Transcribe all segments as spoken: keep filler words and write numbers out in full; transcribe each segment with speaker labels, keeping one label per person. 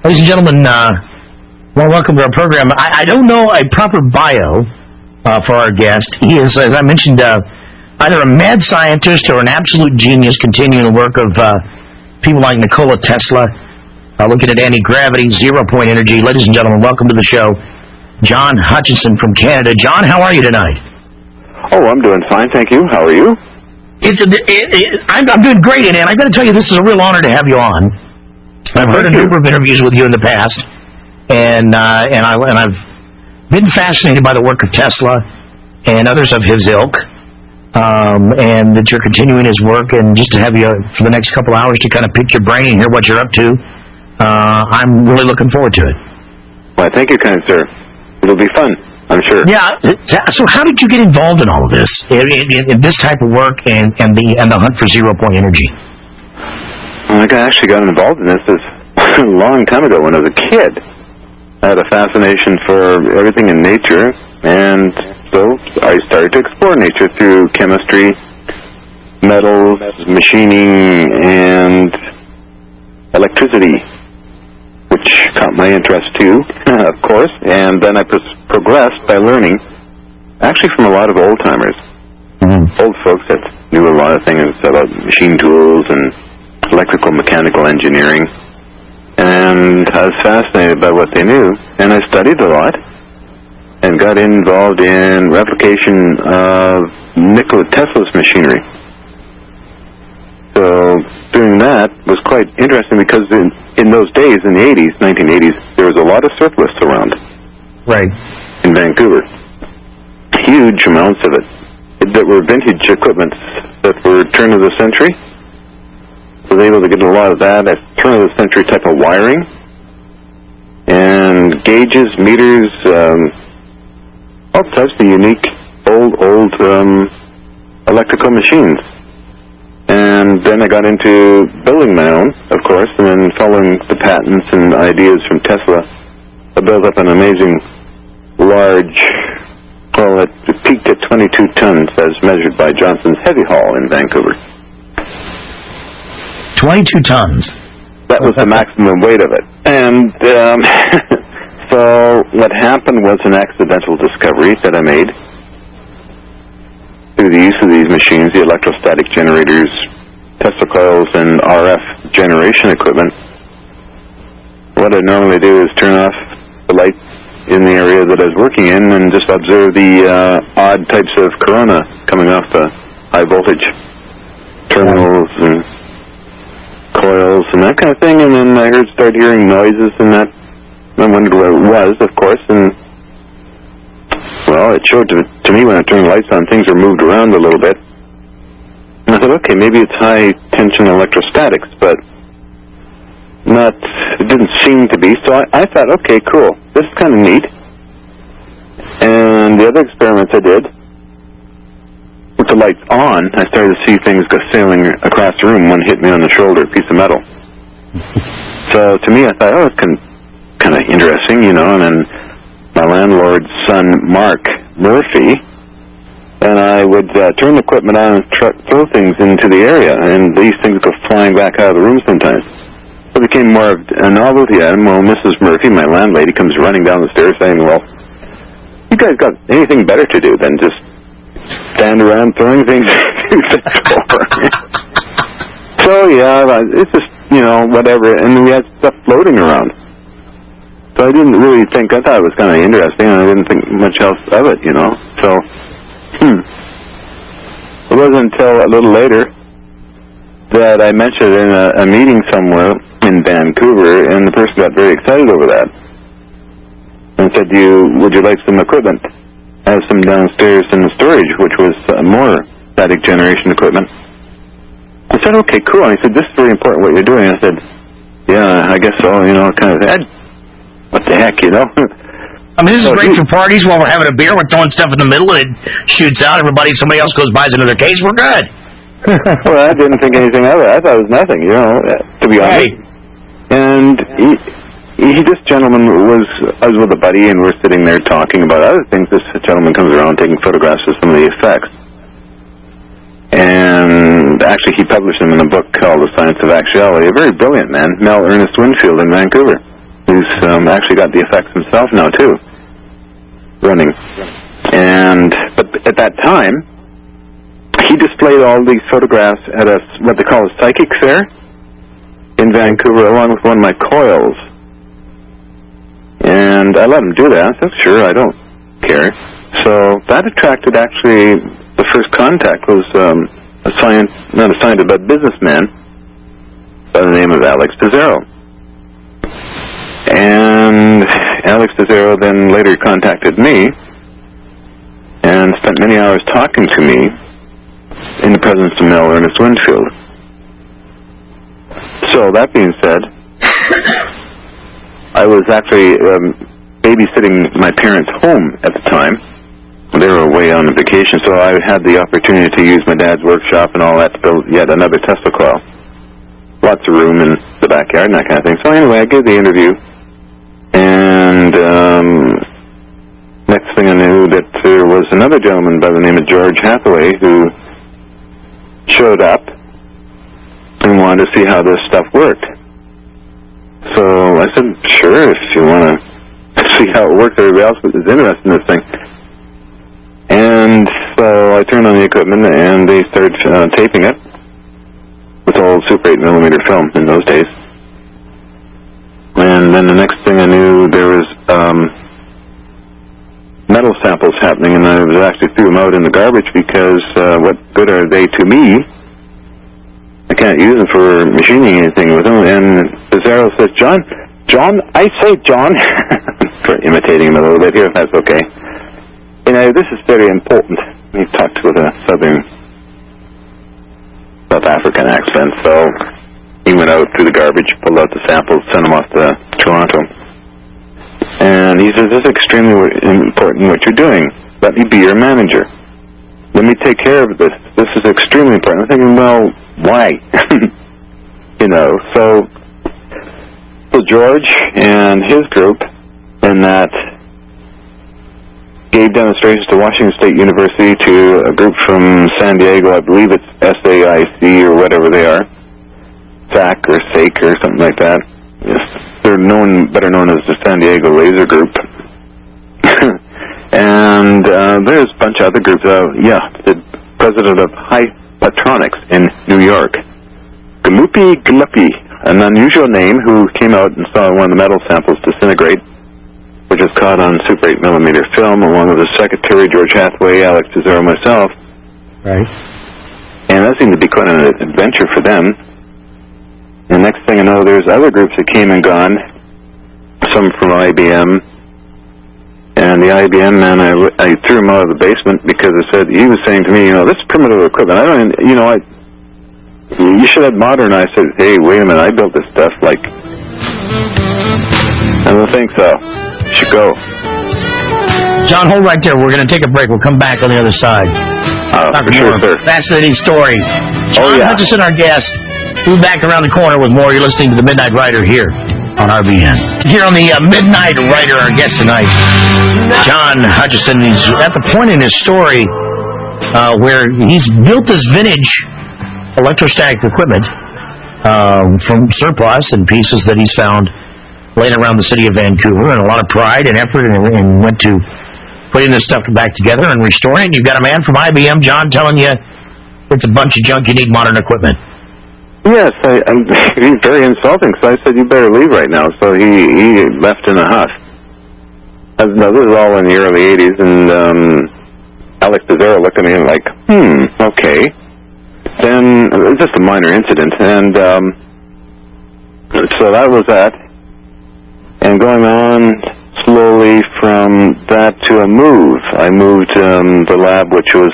Speaker 1: Ladies and gentlemen, uh, well, welcome to our program. I, I don't know a proper bio uh, for our guest. He is, as I mentioned, uh, either a mad scientist or an absolute genius continuing the work of uh, people like Nikola Tesla, uh, looking at anti-gravity, zero-point energy. Ladies and gentlemen, welcome to the show, John Hutchison from Canada. John, how are you tonight?
Speaker 2: Oh, I'm doing fine, thank you. How are you?
Speaker 1: It's a, it, it, I'm, I'm doing great, and I've got to tell you, this is a real honor to have you on. I've heard a number of interviews with you in the past, and uh, and I and I've been fascinated by the work of Tesla and others of his ilk, um, and that you're continuing his work. And just to have you for the next couple hours to kind of pick your brain and hear what you're up to, uh, I'm really looking forward to it.
Speaker 2: Well, thank you, kind sir. It'll be fun, I'm sure.
Speaker 1: Yeah. So, how did you get involved in all of this, in, in, in this type of work, and, and the and the hunt for zero point energy?
Speaker 2: I actually got involved in this, this a long time ago when I was a kid. I had a fascination for everything in nature, and so I started to explore nature through chemistry, metals, machining, and electricity, which caught my interest too, of course. And then I pro- progressed by learning, actually from a lot of old-timers, mm-hmm. old folks that knew a lot of things about machine tools and electrical mechanical engineering, and I was fascinated by what they knew, and I studied a lot and got involved in replication of Nikola Tesla's machinery. So doing that was quite interesting because in, in those days, in the eighties, nineteen eighties, there was a lot of surplus around.
Speaker 1: Right.
Speaker 2: In Vancouver. Huge amounts of it that were vintage equipment that were turn of the century. I was able to get a lot of that, that turn-of-the-century type of wiring, and gauges, meters, um, all types of unique, old, old um, electrical machines. And then I got into building my own, of course, and then following the patents and ideas from Tesla, I built up an amazing, large, well, it peaked at twenty-two tons as measured by Johnson's Heavy Haul in Vancouver.
Speaker 1: twenty-two tons.
Speaker 2: That was the maximum weight of it. And um, so what happened was an accidental discovery that I made through the use of these machines, the electrostatic generators, Tesla coils, and R F generation equipment. What I normally do is turn off the lights in the area that I was working in and just observe the uh, odd types of corona coming off the high voltage terminals and coils and that kind of thing, and then I heard start hearing noises and that. I wondered what it was, of course, and well, it showed to, to me when I turned the lights on, things are moved around a little bit. And I thought, okay, maybe it's high tension electrostatics, but not. It didn't seem to be. So I, I thought, okay, cool, this is kind of neat. And the other experiments I did, with the lights on, I started to see things go sailing across the room. One hit me on the shoulder, a piece of metal. So to me, I thought, oh, it's kind of, kind of interesting, you know. And then my landlord's son, Mark Murphy, and I would uh, turn the equipment on and tr- throw things into the area, and these things go flying back out of the room sometimes. So it became more of a novelty item. Well, Missus Murphy, my landlady, comes running down the stairs saying, well, you guys got anything better to do than just stand around throwing things through the door. So, yeah, it's just, you know, whatever. And we had stuff floating around. So I didn't really think, I thought it was kind of interesting, and I didn't think much else of it, you know. So, hmm. It wasn't until a little later that I mentioned it in a, a meeting somewhere in Vancouver, and the person got very excited over that. And said, "Do you, would you like some equipment?" I have some downstairs in the storage, which was uh, more static generation equipment. I said, okay, cool. And he said, this is very important what you're doing. I said, yeah, I guess so, you know, kind of, what the heck, you know?
Speaker 1: I mean, this is so great for parties while we're having a beer, we're throwing stuff in the middle, and it shoots out, everybody, somebody else goes, buys another case, we're good.
Speaker 2: Well, I didn't think anything of it. I thought it was nothing, you know, to be honest.
Speaker 1: Hey.
Speaker 2: And he, he, this gentleman was, I was with a buddy, and we're sitting there talking about other things. This gentleman comes around taking photographs of some of the effects. And actually, he published them in a book called The Science of Actuality. A very brilliant man, Mel Ernest Winfield in Vancouver. who's um, actually got the effects himself now too, running. And but at that time, he displayed all these photographs at a what they call a psychic fair in Vancouver, along with one of my coils. And I let him do that. I said, sure, I don't care. So that attracted actually the first contact was um, a science, not a scientist, but a businessman by the name of Alex Pizarro. And Alex Pizarro then later contacted me and spent many hours talking to me in the presence of Mel Ernest Winfield. So that being said, I was actually um, babysitting my parents' home at the time. They were away on a vacation, so I had the opportunity to use my dad's workshop and all that to build yet another Tesla coil. Lots of room in the backyard and that kind of thing. So anyway, I gave the interview, and um, next thing I knew that there was another gentleman by the name of George Hathaway who showed up and wanted to see how this stuff worked. So I said, sure, if you want to see how it works, everybody else is interested in this thing. And so I turned on the equipment and they started uh, taping it with old Super eight millimeter film in those days. And then the next thing I knew, there was um, metal samples happening, and I was actually threw them out in the garbage because uh, what good are they to me? I can't use them for machining anything with them. And Pizarro says, John, John, I say John, for imitating him a little bit here, if that's okay. You know, this is very important. He talked with a southern South African accent, so he went out through the garbage, pulled out the samples, sent them off to Toronto. And he says, this is extremely important what you're doing. Let me be your manager. Let me take care of this. This is extremely important. I'm thinking, well, why? You know, so, so George and his group and that gave demonstrations to Washington State University to a group from San Diego. I believe it's S A I C or whatever they are. S A C or S A C or something like that. Yes, they're known, better known as the San Diego Laser Group. And uh, there's a bunch of other groups. Uh, yeah, the president of Hypatronics in New York, Galupi Galupi, an unusual name, who came out and saw one of the metal samples disintegrate, which was caught on Super eight millimeter film, along with the secretary, George Hathaway, Alex Pizarro, myself.
Speaker 1: Right.
Speaker 2: And that seemed to be quite an adventure for them. And next thing I know, there's other groups that came and gone, some from I B M. And the I B M man, I, I threw him out of the basement because I said, he was saying to me, you know, this is primitive equipment. I don't, you know, I, you should have modernized. I said, hey, wait a minute, I built this stuff, like, I don't think so. You should go.
Speaker 1: John, hold right there. We're going to take a break. We'll come back on the other side.
Speaker 2: Uh, for sure, sir.
Speaker 1: Fascinating story. John
Speaker 2: oh, yeah.
Speaker 1: Hutchison, our guest. We'll be back around the corner with more. You're listening to the Midnight Rider here on R B N. Here on the uh, Midnight Rider, our guest tonight, John Hutchison. He's at the point in his story uh, where he's built this vintage electrostatic equipment um, from surplus and pieces that he's found laying around the city of Vancouver, and a lot of pride and effort, and, and went to putting this stuff back together and restoring it. You've got a man from I B M, John, telling you it's a bunch of junk, you need modern equipment.
Speaker 2: Yes, I, I'm, he's very insulting, so I said, you better leave right now. So he, he left in a huff. Uh, now, this is all in the early eighties, and um, Alex Pizarro looked at me and like, hmm, okay. Then, it was just a minor incident, and um, so that was that. And going on slowly from that to a move. I moved um, the lab, which was...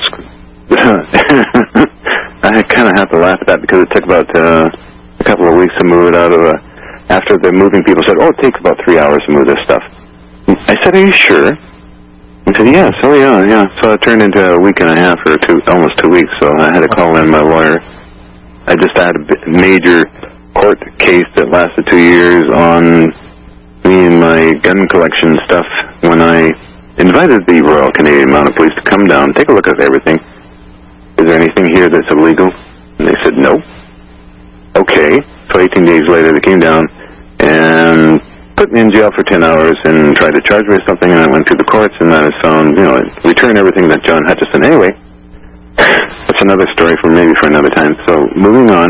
Speaker 2: I kind of have to laugh at that because it took about uh, a couple of weeks to move it out of a... After the moving people said, oh, it takes about three hours to move this stuff. I said, are you sure? He said, yes, oh yeah, yeah. So it turned into a week and a half or two, almost two weeks, so I had to call in my lawyer. I just had a major court case that lasted two years on me and my gun collection stuff when I invited the Royal Canadian Mounted Police to come down, take a look at everything. Is there anything here that's illegal? And they said, no. Okay. So eighteen days later, they came down and put me in jail for ten hours and tried to charge me with something, and I went through the courts, and I was found, you know, return everything that John Hutchison. Anyway, that's another story for maybe for another time. So, moving on,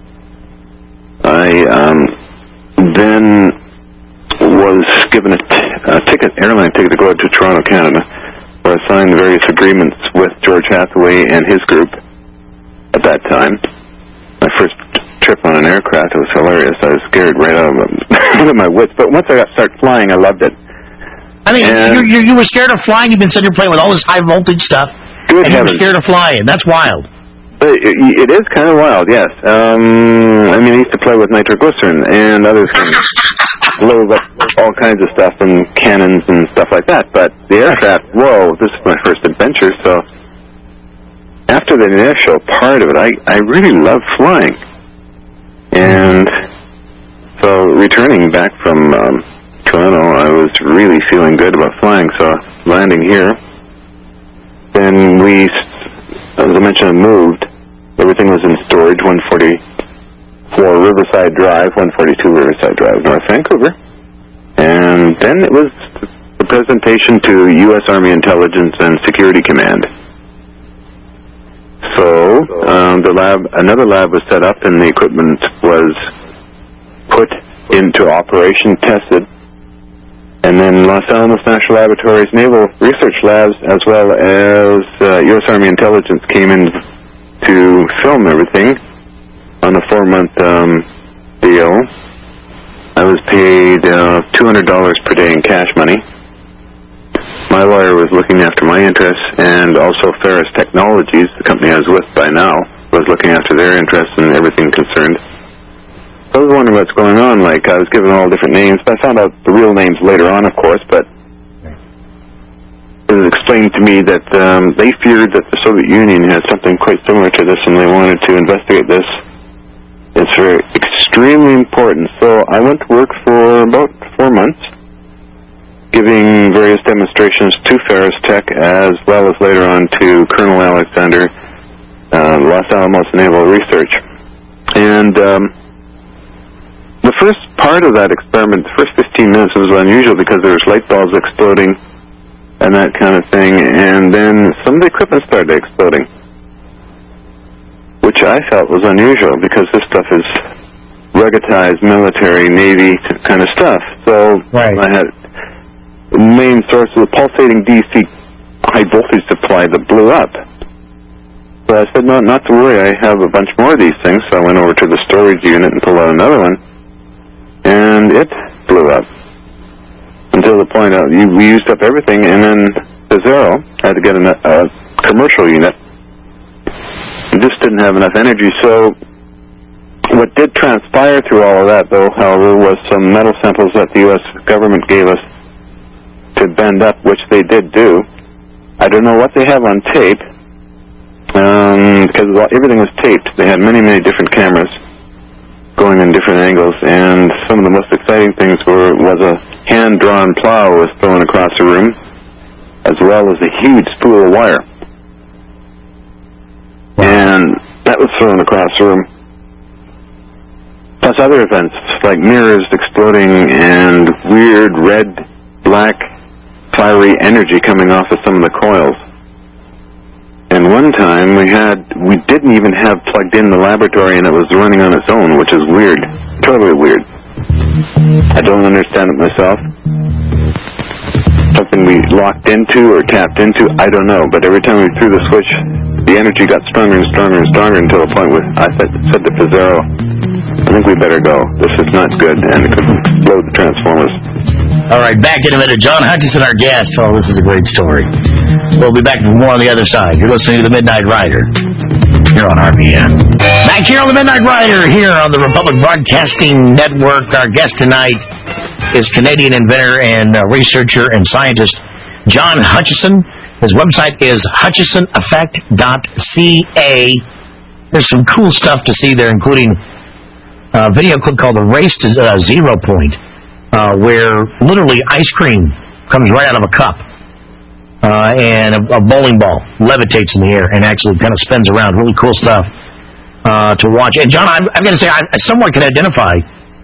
Speaker 2: I um, then was given a, t- a ticket, airline ticket to go to Toronto, Canada, where I signed various agreements with George Hathaway and his group at that time. My first trip on an aircraft, it was hilarious. I was scared right out of, out of my wits. But once I got started flying, I loved it.
Speaker 1: I mean, you you you were scared of flying. You've been sitting here playing with all this high voltage stuff,
Speaker 2: Good
Speaker 1: and
Speaker 2: heavens.
Speaker 1: you were scared of flying. That's wild.
Speaker 2: It, it is kind of wild, yes. Um, I mean, I used to play with nitroglycerin and other things, load up all kinds of stuff and cannons and stuff like that. But the aircraft, whoa, this is my first adventure. So after the initial part of it, I, I really loved flying. And so returning back from um, Toronto, I was really feeling good about flying. So landing here, then we, as I mentioned, moved. Everything was in storage, one forty-four Riverside Drive, one forty-two Riverside Drive, North Vancouver. And then it was the presentation to U S Army Intelligence and Security Command. So um, the lab, another lab was set up, and the equipment was put into operation, tested. And then Los Alamos National Laboratories, Naval Research Labs, as well as uh, U S Army Intelligence came in to film everything on a four-month um, deal. I was paid uh, two hundred dollars per day in cash money. My lawyer was looking after my interests, and also Ferris Technologies, the company I was with by now, was looking after their interests and everything concerned. I was wondering what's going on. Like, I was given all different names. I found out the real names later on, of course, but it was explained to me that um, they feared that the Soviet Union had something quite similar to this, and they wanted to investigate this. It's very extremely important. So I went to work for about four months, giving various demonstrations to Ferris Tech, as well as later on to Colonel Alexander, uh, Los Alamos Naval Research. And um, the first part of that experiment, the first fifteen minutes, was unusual because there was light bulbs exploding and that kind of thing, and then some of the equipment started exploding, which I felt was unusual because this stuff is ruggedized military, Navy kind of stuff. So
Speaker 1: right.
Speaker 2: I had the main source of the pulsating D C high voltage supply that blew up. So I said, no, not to worry, I have a bunch more of these things. So I went over to the storage unit and pulled out another one, and it blew up. Until the point of, we used up everything, and then Pizarro had to get a, a commercial unit. It just didn't have enough energy. So what did transpire through all of that, though, however, was some metal samples that the U S government gave us to bend up, which they did do. I don't know what they have on tape, um, because everything was taped. They had many, many different cameras going in different angles, and some of the most exciting things were was a hand-drawn plow was thrown across the room, as well as a huge spool of wire. Wow. And that was thrown across the room. Plus other events, like mirrors exploding and weird red, black, fiery energy coming off of some of the coils. And one time we had, we didn't even have plugged in the laboratory, and it was running on its own, which is weird, totally weird. I don't understand it myself. Something we locked into or tapped into, I don't know. But every time we threw the switch, the energy got stronger and stronger and stronger until the point where I said, said to Pizarro, I think we better go. This is not good, and it could explode the transformers.
Speaker 1: All right, back in a minute. John Hutchison, our guest. Oh, this is a great story. We'll be back with more on the other side. You're listening to The Midnight Rider here on R P N. Back here on The Midnight Rider here on the Republic Broadcasting Network. Our guest tonight is Canadian inventor and uh, researcher and scientist John Hutchison. His website is hutchison effect dot c a. There's some cool stuff to see there, including a video clip called The Race to uh, Zero Point, uh, where literally ice cream comes right out of a cup. Uh, and a, a bowling ball levitates in the air and actually kind of spins around. Really cool stuff uh, to watch. And John, I'm, I'm going to say I, I somewhat can identify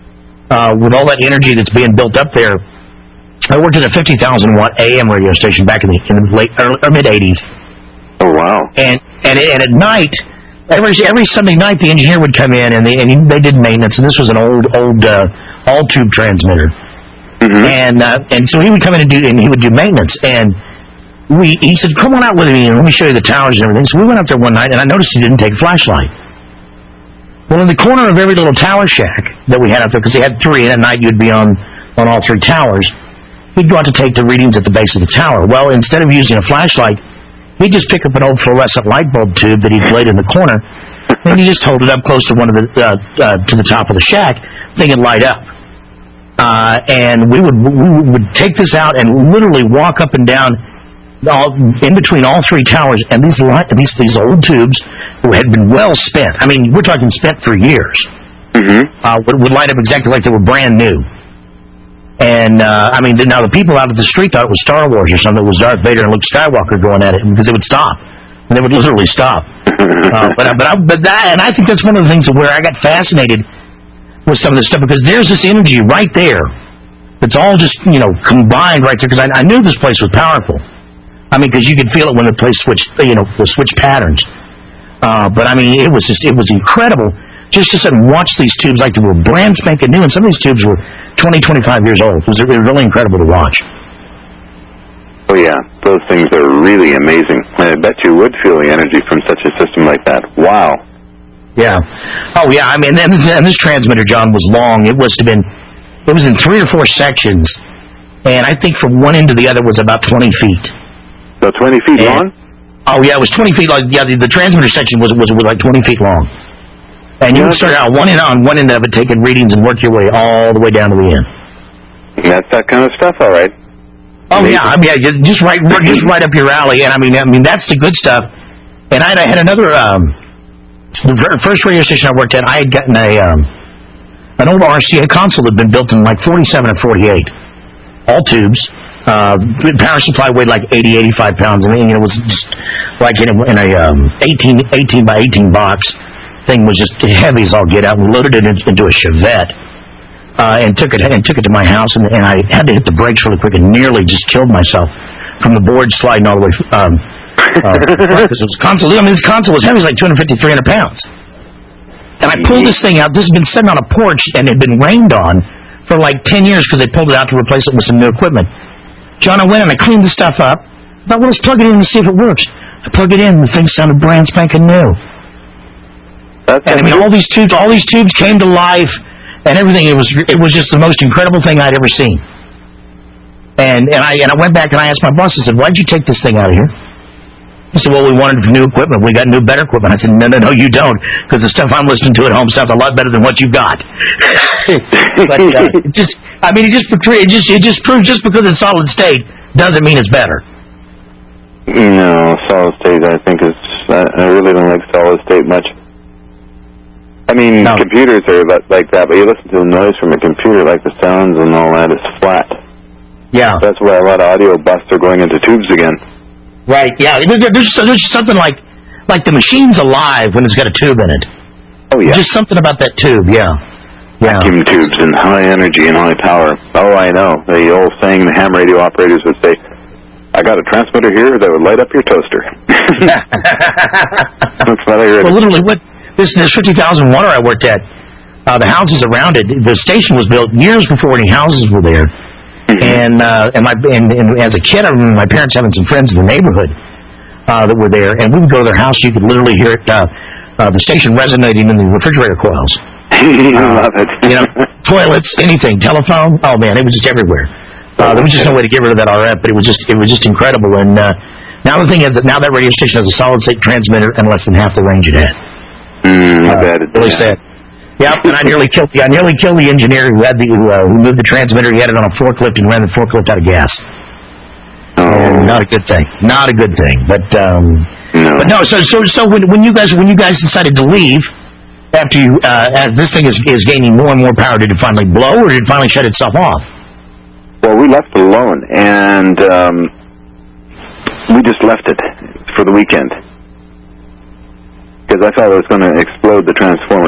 Speaker 1: uh, with all that energy that's being built up there. I worked at a fifty thousand watt A M radio station back in the, in the late or, or mid eighties.
Speaker 2: Oh wow!
Speaker 1: And and and at night, every every Sunday night, the engineer would come in and they and they did maintenance. And this was an old old uh, all tube transmitter. Mm-hmm. And uh, and so he would come in and do and he would do maintenance. And we he said, "Come on out with me and let me show you the towers and everything." So we went out there one night and I noticed he didn't take a flashlight. Well, in the corner of every little tower shack that we had out there, because they had three, and at night you'd be on on all three towers. He'd go out to take the readings at the base of the tower. Well, instead of using a flashlight, he'd just pick up an old fluorescent light bulb tube that he'd laid in the corner, and he just hold it up close to one of the uh, uh, to the top of the shack, thing would light up. Uh, and we would we would take this out and literally walk up and down all, in between all three towers, and these light, these these old tubes had been well spent. I mean, we're talking spent for years. Mm-hmm. Uh, would, would light up exactly like they were brand new. And, uh, I mean, now the people out at the street thought it was Star Wars or something. It was Darth Vader and Luke Skywalker going at it, because they would stop. And they would literally stop. uh, but, but, I, but that, and I think that's one of the things where I got fascinated with some of this stuff, because there's this energy right there that's all just, you know, combined right there, because I, I knew this place was powerful. I mean, because you could feel it when the place switched, you know, the switch patterns. Uh, but, I mean, it was just, it was incredible just to sit and watch these tubes like they were brand spanking new, and some of these tubes were twenty, twenty-five years old. It was really incredible to watch.
Speaker 2: Oh, yeah. Those things are really amazing. I bet you would feel the energy from such a system like that. Wow.
Speaker 1: Yeah. Oh, yeah. I mean, and, and this transmitter, John, was long. It was to been, it was in three or four sections, and I think from one end to the other was about twenty feet.
Speaker 2: So twenty feet and, long?
Speaker 1: Oh, yeah. It was twenty feet. Like, yeah, the, the transmitter section was, was was like twenty feet long. And you would start out one end on one end of it, taking readings, and work your way all the way down to the end.
Speaker 2: That's that kind of stuff, all right.
Speaker 1: Oh Amazing. yeah, I mean, yeah, just right, just right up your alley. And I mean, I mean, that's the good stuff. And I, I had another, um, the first radio station I worked at, I had gotten a um, an old R C A console that had been built in like forty-seven or forty-eight, all tubes. Uh, power supply weighed like eighty, eighty-five pounds. I mean, you know, it was just like in a, in a um, eighteen, eighteen by eighteen box. Thing was just heavy as all get out. We loaded it into a Chevette uh, and took it and took it to my house, and, and I had to hit the brakes really quick and nearly just killed myself from the board sliding all the way. Um, uh, because it was console. I mean, this console was heavy, it was like two hundred fifty, three hundred pounds. And I pulled this thing out. This had been sitting on a porch and had been rained on for like ten years because they pulled it out to replace it with some new equipment. John, I went and I cleaned the stuff up. I thought, well, let's plug it in and see if it works. I plug it in, and the thing sounded brand spanking new. That's and I mean, all these tubes, all these tubes came to life, and everything. It was, it was just the most incredible thing I'd ever seen. And and I and I went back and I asked my boss. I said, "Why'd you take this thing out of here?" He said, "Well, we wanted new equipment. We got new, better equipment." I said, "No, no, no, you don't, because the stuff I'm listening to at home sounds a lot better than what you got." But uh, it just, I mean, it just, it just, it just proves just because it's solid state doesn't mean it's better.
Speaker 2: No, solid state, I think is. I, I really don't like solid state much. I mean, no. Computers are like that, but you listen to the noise from a computer, like the sounds and all that, is flat.
Speaker 1: Yeah.
Speaker 2: That's why a lot of audio busts are going into tubes again.
Speaker 1: Right, yeah. There's, there's, there's something like like the machine's alive when it's got a tube in it.
Speaker 2: Oh, yeah.
Speaker 1: Just something about that tube, yeah. yeah.
Speaker 2: Vacuum tubes and high energy and high power. Oh, I know. The old saying the ham radio operators would say, "I got a transmitter here that would light up your toaster." That's what I heard.
Speaker 1: Well, literally, what... This, this fifty thousand water I worked at, uh, the houses around it, the station was built years before any houses were there. Mm-hmm. And, uh, and, my, and, and as a kid, I remember my parents having some friends in the neighborhood uh, that were there, and we would go to their house, you could literally hear it, uh, uh, the station resonating in the refrigerator coils.
Speaker 2: I love it.
Speaker 1: You know, toilets, anything, telephone, oh man, it was just everywhere. Uh, there was just no way to get rid of that R F, but it was just, it was just incredible. And uh, now the thing is that now that radio station has a solid state transmitter and less than half the range it had.
Speaker 2: Mm, I
Speaker 1: uh,
Speaker 2: bet it
Speaker 1: really sad. Yep, and I nearly killed. I nearly killed the engineer who had the who, uh, who moved the transmitter. He had it on a forklift and ran the forklift out of gas.
Speaker 2: Oh,
Speaker 1: and not a good thing. Not a good thing. But um,
Speaker 2: no.
Speaker 1: But no. So so so when when you guys when you guys decided to leave after you uh, as this thing is is gaining more and more power, did it finally blow or did it finally shut itself off?
Speaker 2: Well, we left alone and um, we just left it for the weekend. Because I thought it was going to explode the transformer.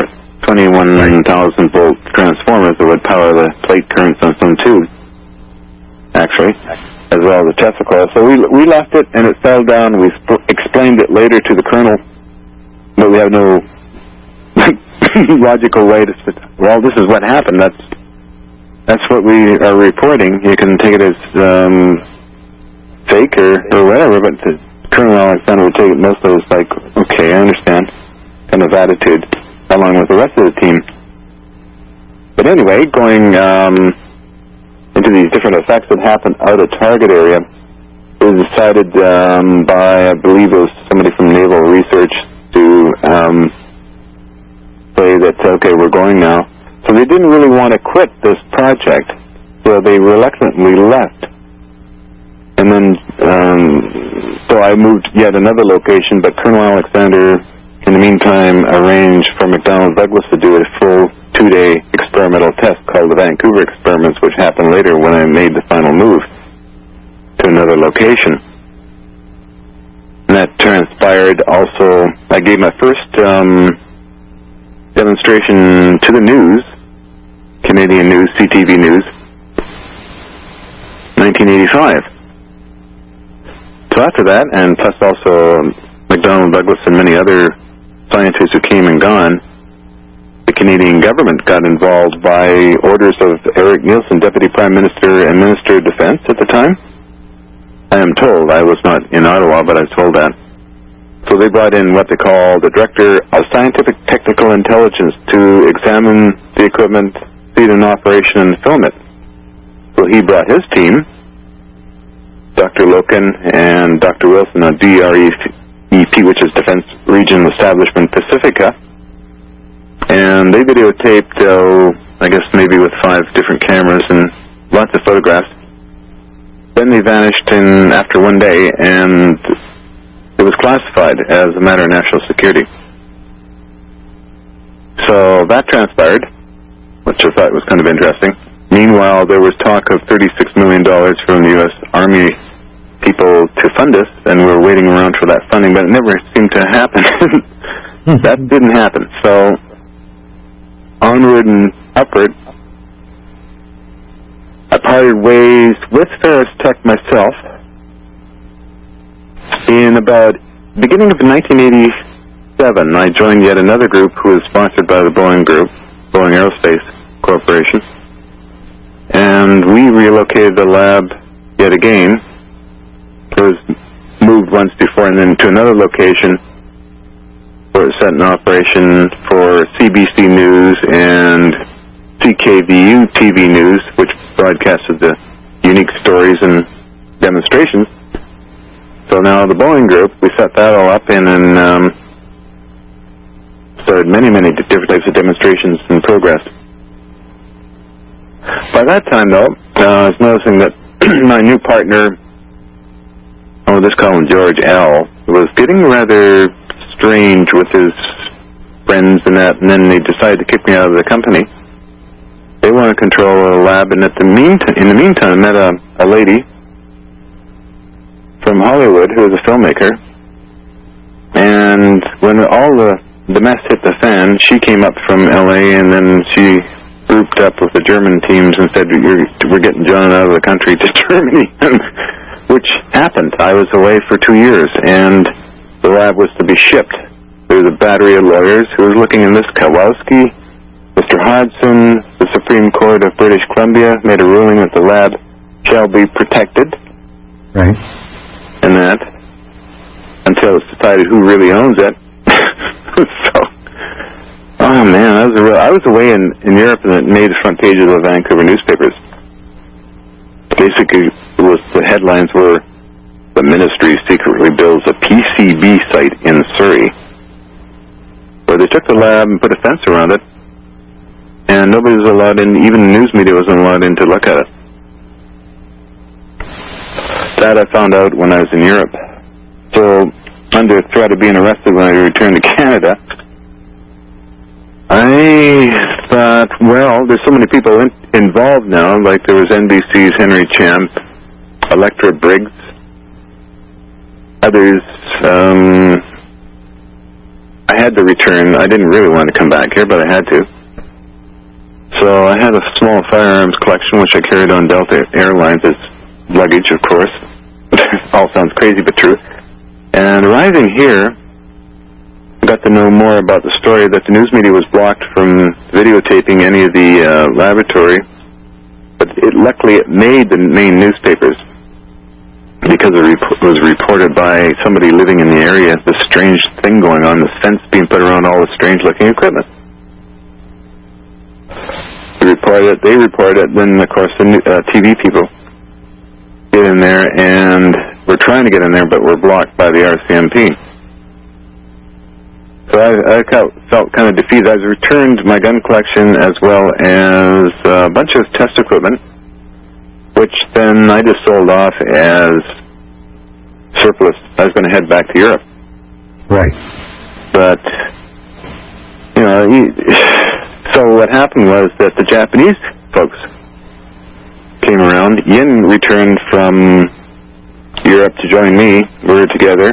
Speaker 2: twenty-one thousand volt transformers that would power the plate currents on some tubes, actually, as well as the Tesla coil. So we we left it, and it fell down. We sp- explained it later to the colonel, but we have no logical way to say, well, this is what happened. That's that's what we are reporting. You can take it as um, fake or, or whatever, but the Colonel Alexander would take it mostly as like, okay, I understand, kind of attitude, along with the rest of the team. But anyway, going um, into these different effects that happen out of target area, it was decided um, by, I believe it was somebody from Naval Research to um, say that, okay, we're going now. So they didn't really want to quit this project, so they reluctantly left. And then, um, so I moved yet another location, but Colonel Alexander, in the meantime, arranged for McDonnell Douglas to do a full two-day experimental test called the Vancouver experiments, which happened later when I made the final move to another location. And that transpired also. I gave my first um, demonstration to the news, Canadian News, C T V News, nineteen eighty-five. So after that, and plus also McDonnell Douglas and many other scientists who came and gone, the Canadian government got involved by orders of Eric Nielsen, Deputy Prime Minister and Minister of Defense at the time. I am told, I was not in Ottawa, but I was told that. So they brought in what they call the Director of Scientific Technical Intelligence to examine the equipment, see it in operation, and film it. So he brought his team, Doctor Loken and Doctor Wilson of D R E P, which is Defense Regional Establishment Pacifica, and they videotaped, uh, I guess maybe with five different cameras and lots of photographs. Then they vanished in after one day, and it was classified as a matter of national security. So that transpired, which I thought was kind of interesting. Meanwhile, there was talk of thirty-six million dollars from the U S Army people to fund us, and we were waiting around for that funding, but it never seemed to happen. That didn't happen. So onward and upward. I parted ways with Ferris Tech myself in about beginning of nineteen eighty-seven. I joined yet another group who was sponsored by the Boeing Group, Boeing Aerospace Corporation, and we relocated the lab yet again. It was moved once before, and then to another location where it was set in operation for C B C News and C K V U T V News, which broadcasted the unique stories and demonstrations. So now the Boeing Group, we set that all up in and um, started many, many different types of demonstrations in progress. By that time, though, uh, I was noticing that my new partner, oh, let's call him George L., was getting rather strange with his friends and that, and then they decided to kick me out of the company. They want to control a lab, and at the meantime, in the meantime, I met a, a lady from Hollywood who was a filmmaker, and when all the, the mess hit the fan, she came up from L A, and then she grouped up with the German teams and said, You're, we're getting John out of the country to Germany, which happened. I was away for two years, and the lab was to be shipped. There was a battery of lawyers who was looking in this. Kowalski, Mister Hodgson, the Supreme Court of British Columbia made a ruling that the lab shall be protected.
Speaker 1: Right.
Speaker 2: And that, until it's decided who really owns it. So, oh man, I was, a real, I was away in, in Europe, and it made the front pages of the Vancouver newspapers. Basically, it was, the headlines were, the ministry secretly builds a P C B site in Surrey, where they took the lab and put a fence around it, and nobody was allowed in, even the news media wasn't allowed in to look at it. That I found out when I was in Europe. So, under threat of being arrested when I returned to Canada, I thought, well, there's so many people in, involved now, like there was N B C's Henry Champ, Electra Briggs, others, um, I had to return. I didn't really want to come back here, but I had to. So I had a small firearms collection, which I carried on Delta Airlines as luggage, of course. All sounds crazy, but true. And arriving here, I got to know more about the story that the news media was blocked from videotaping any of the uh, laboratory. But it, luckily, it made the main newspapers because it rep- was reported by somebody living in the area, this strange thing going on, this fence being put around all the strange-looking equipment. They reported it, they reported it, then, of course, the new, uh, T V people get in there, and we're trying to get in there, but we're blocked by the R C M P. So I, I felt, felt kind of defeated. I returned my gun collection as well as a bunch of test equipment, which then I just sold off as surplus. I was going to head back to Europe.
Speaker 1: Right.
Speaker 2: But, you know, he, so what happened was that the Japanese folks came around. Yin returned from Europe to join me. We were together.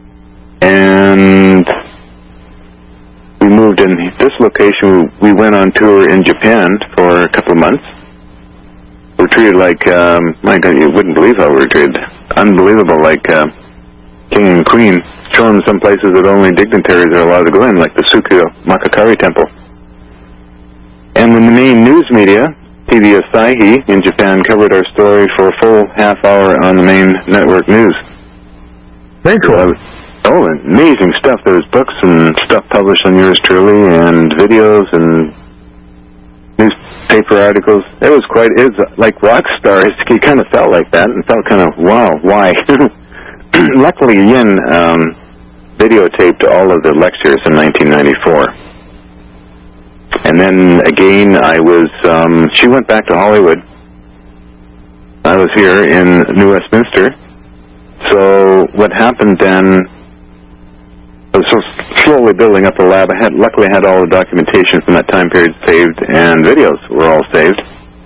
Speaker 2: And we moved in this location. We went on tour in Japan for a couple of months. We were treated like, um, my God, you wouldn't believe how we were treated. Unbelievable, like uh, king and queen. Shown in some places that only dignitaries are allowed to go in, like the Tsukio Makakari Temple. And when the main news media, T V Asahi in Japan, covered our story for a full half hour on the main network news.
Speaker 1: Very cool.
Speaker 2: So Oh, amazing stuff. There was books and stuff published on yours truly, and videos and newspaper articles. It was quite, it was like rock stars. You kind of felt like that and felt kind of, wow, why? Luckily, Yin um, videotaped all of the lectures in nineteen ninety-four. And then again, I was, um, she went back to Hollywood. I was here in New Westminster. So what happened then, I was so slowly building up the lab. I had, luckily I had all the documentation from that time period saved, and videos were all saved.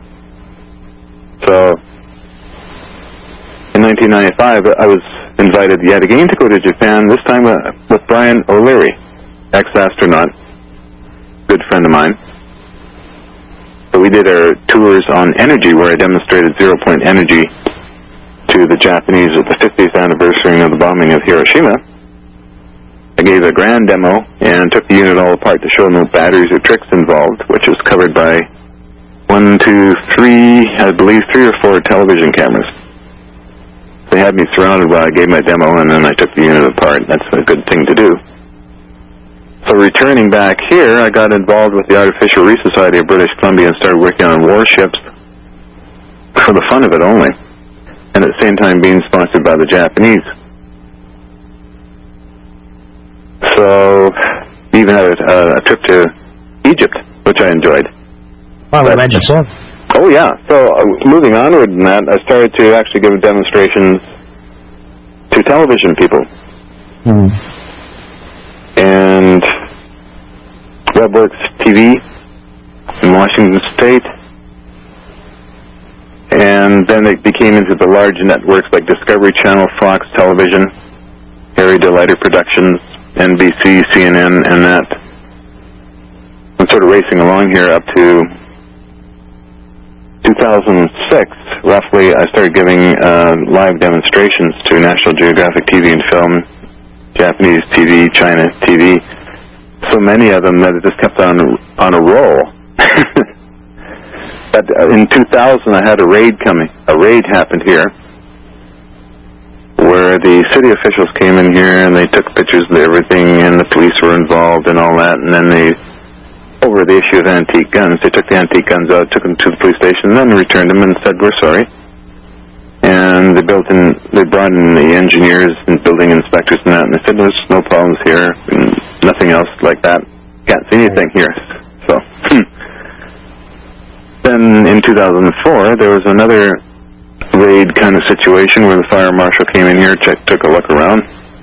Speaker 2: So, in nineteen ninety-five, I was invited yet again to go to Japan, this time uh, with Brian O'Leary, ex-astronaut, good friend of mine. So we did our tours on energy, where I demonstrated zero-point energy to the Japanese at the fiftieth anniversary of the bombing of Hiroshima. I gave a grand demo and took the unit all apart to show no batteries or tricks involved, which was covered by one, two, three, I believe three or four television cameras. They had me surrounded while I gave my demo, and then I took the unit apart. That's a good thing to do. So returning back here, I got involved with the Artificial Reef Society of British Columbia and started working on warships for the fun of it only, and at the same time being sponsored by the Japanese. So, even had a, a trip to Egypt, which I enjoyed.
Speaker 1: Well, I imagine so.
Speaker 2: Oh, yeah. So, uh, moving onward in that, I started to actually give demonstrations to television people.
Speaker 1: Mm.
Speaker 2: And WebWorks T V in Washington State. And then it became into the large networks like Discovery Channel, Fox Television, Harry Delighter Productions, N B C, C N N, and that. I'm sort of racing along here up to two thousand six, roughly. I started giving uh, live demonstrations to National Geographic T V and Film, Japanese T V, China T V. So many of them that it just kept on on a roll. But in two thousand, I had a raid coming. A raid happened here, where the city officials came in here and they took pictures of everything, and the police were involved and all that. And then they, over the issue of antique guns, they took the antique guns out, took them to the police station, and then returned them and said, "We're sorry." And they built in, they brought in the engineers and building inspectors and that, and they said, "There's no problems here, and nothing else like that. Can't see anything here." So. Then in two thousand four, there was another raid kind of situation where the fire marshal came in here, checked, took a look around.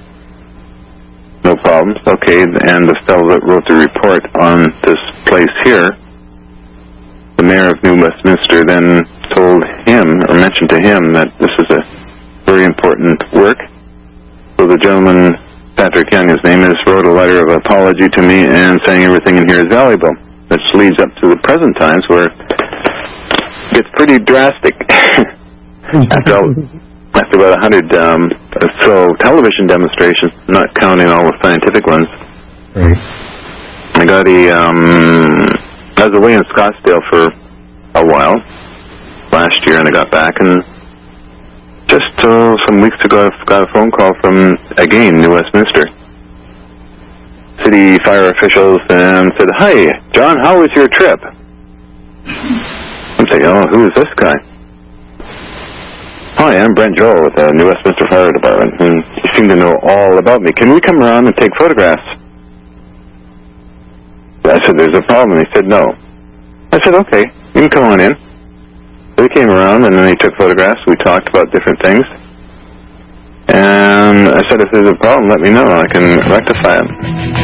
Speaker 2: No problems. Okay, and the fellow that wrote the report on this place here, the mayor of New Westminster, then told him, or mentioned to him, that this is a very important work. So the gentleman Patrick Young, his name is, wrote a letter of apology to me and saying everything in here is valuable, which leads up to the present times where it gets pretty drastic. after, after about a hundred um, or so television demonstrations, not counting all the scientific ones,
Speaker 1: right.
Speaker 2: I got a, um, I was away in Scottsdale for a while last year, and I got back, and just uh, some weeks ago, I got a phone call from, again, New Westminster. City fire officials and said, "Hi, John, how was your trip?" I'm saying, "Oh, who is this guy?" "Hi, I'm Brent Joel with the New Westminster Fire Department, and you seem to know all about me. Can we come around and take photographs?" I said, "There's a problem." He said, "No." I said, "Okay, you can come on in." So he came around, and then he took photographs. We talked about different things. And I said, "If there's a problem, let me know. I can rectify it."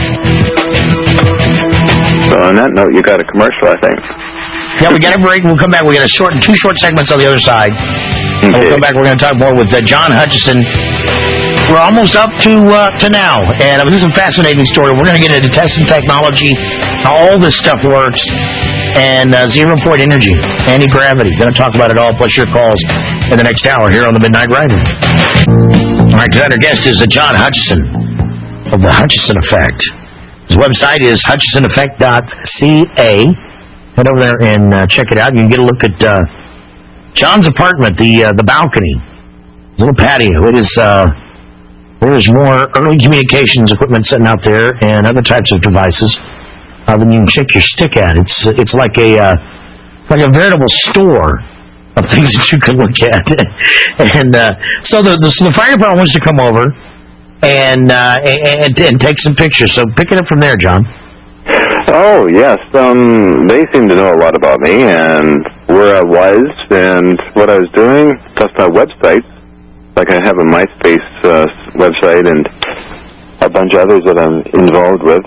Speaker 2: So on that note, you got a commercial, I think.
Speaker 1: Yeah, we got a break. We'll come back. We got a short, two short segments on the other side.
Speaker 2: Okay.
Speaker 1: We'll come back. We're going to talk more with uh, John Hutchison. We're almost up to uh, to now, and uh, this is a fascinating story. We're going to get into testing technology, how all this stuff works, and uh, zero-point energy, anti-gravity. Going to talk about it all, plus your calls in the next hour here on the Midnight Rider. All right, tonight our guest is uh, John Hutchison of the Hutchison Effect. His website is hutchison effect dot c a. Head over there and uh, check it out. You can get a look at uh, John's apartment, the uh, the balcony, his little patio. It is uh, there's more early communications equipment sitting out there and other types of devices uh, than you can shake your stick at. It's it's like a uh, like a veritable store of things that you can look at. and uh, so the, the so the fire department wants to come over and, uh, and and take some pictures. So pick it up from there, John.
Speaker 2: Oh, yes. Um, they seem to know a lot about me and where I was and what I was doing, plus my website. Like I have a MySpace uh, website and a bunch of others that I'm involved with,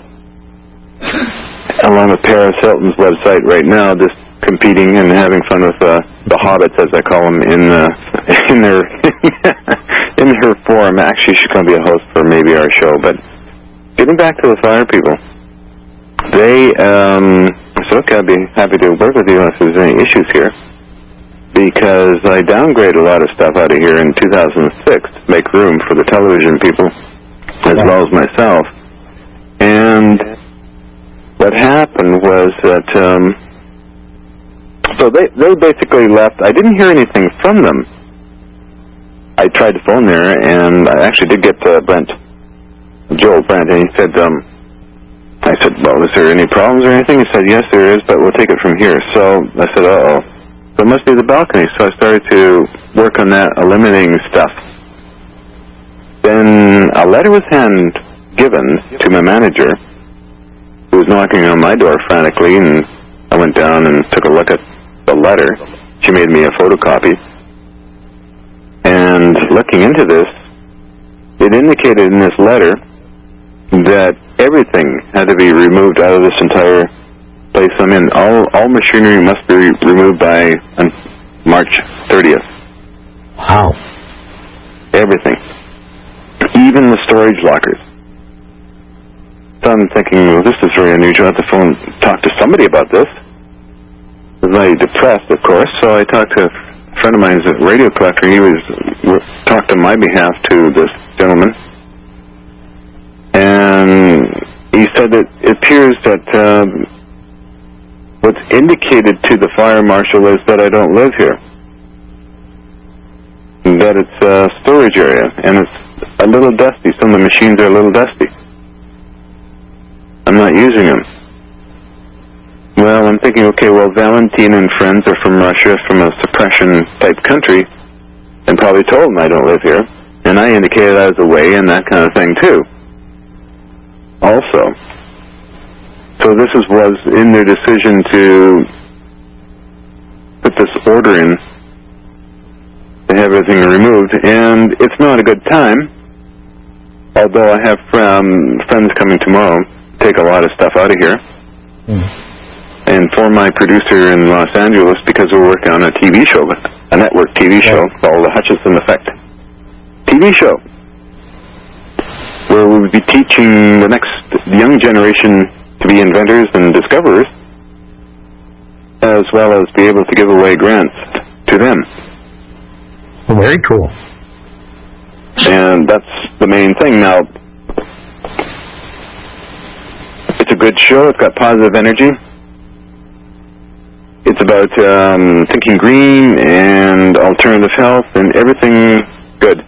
Speaker 2: along with Paris Hilton's website right now, just competing and having fun with uh, the hobbits, as I call them, in uh, in their in her forum. Actually, she's going to be a host for maybe our show. But getting back to the fire people, they um, I said, okay, I'd be happy to work with you if there's any issues here, because I downgraded a lot of stuff out of here in two thousand six to make room for the television people, as well as myself. And what happened was that. Um, So they, they basically left. I didn't hear anything from them. I tried to phone there, and I actually did get uh, Brent, Joel Brent, and he said, um, I said, well, is there any problems or anything? He said, yes, there is, but we'll take it from here. So I said, uh-oh. So it must be the balcony. So I started to work on that, eliminating stuff. Then a letter was hand given to my manager, who was knocking on my door frantically, and I went down and took a look at the letter. She made me a photocopy. And looking into this, it indicated in this letter that everything had to be removed out of this entire place I'm in. All, all machinery must be removed by March thirtieth.
Speaker 1: Wow. Everything.
Speaker 2: Even the storage lockers. So I'm thinking, well, this is very unusual. I have to phone, talk to somebody about this. I was very depressed, of course, so I talked to a friend of mine who's a radio collector. He was talked on my behalf to this gentleman, and he said that it appears that um, what's indicated to the fire marshal is that I don't live here, that it's a storage area, and it's a little dusty. Some of the machines are a little dusty. I'm not using them. Well, I'm thinking, okay, well, Valentin and friends are from Russia, from a suppression-type country, and probably told them I don't live here. And I indicated I was away and that kind of thing, too. Also. So this is, was in their decision to put this order in to have everything removed, and it's not a good time, although I have um, friends coming tomorrow take a lot of stuff out of here. Mm. And for my producer in Los Angeles, because we're working on a T V show, a network T V show yeah. called The Hutchison Effect T V show. where we would be teaching the next young generation to be inventors and discoverers, as well as be able to give away grants to them.
Speaker 1: Very cool.
Speaker 2: And that's the main thing. Now, it's a good show. It's got positive energy. It's about um, thinking green and alternative health and everything good.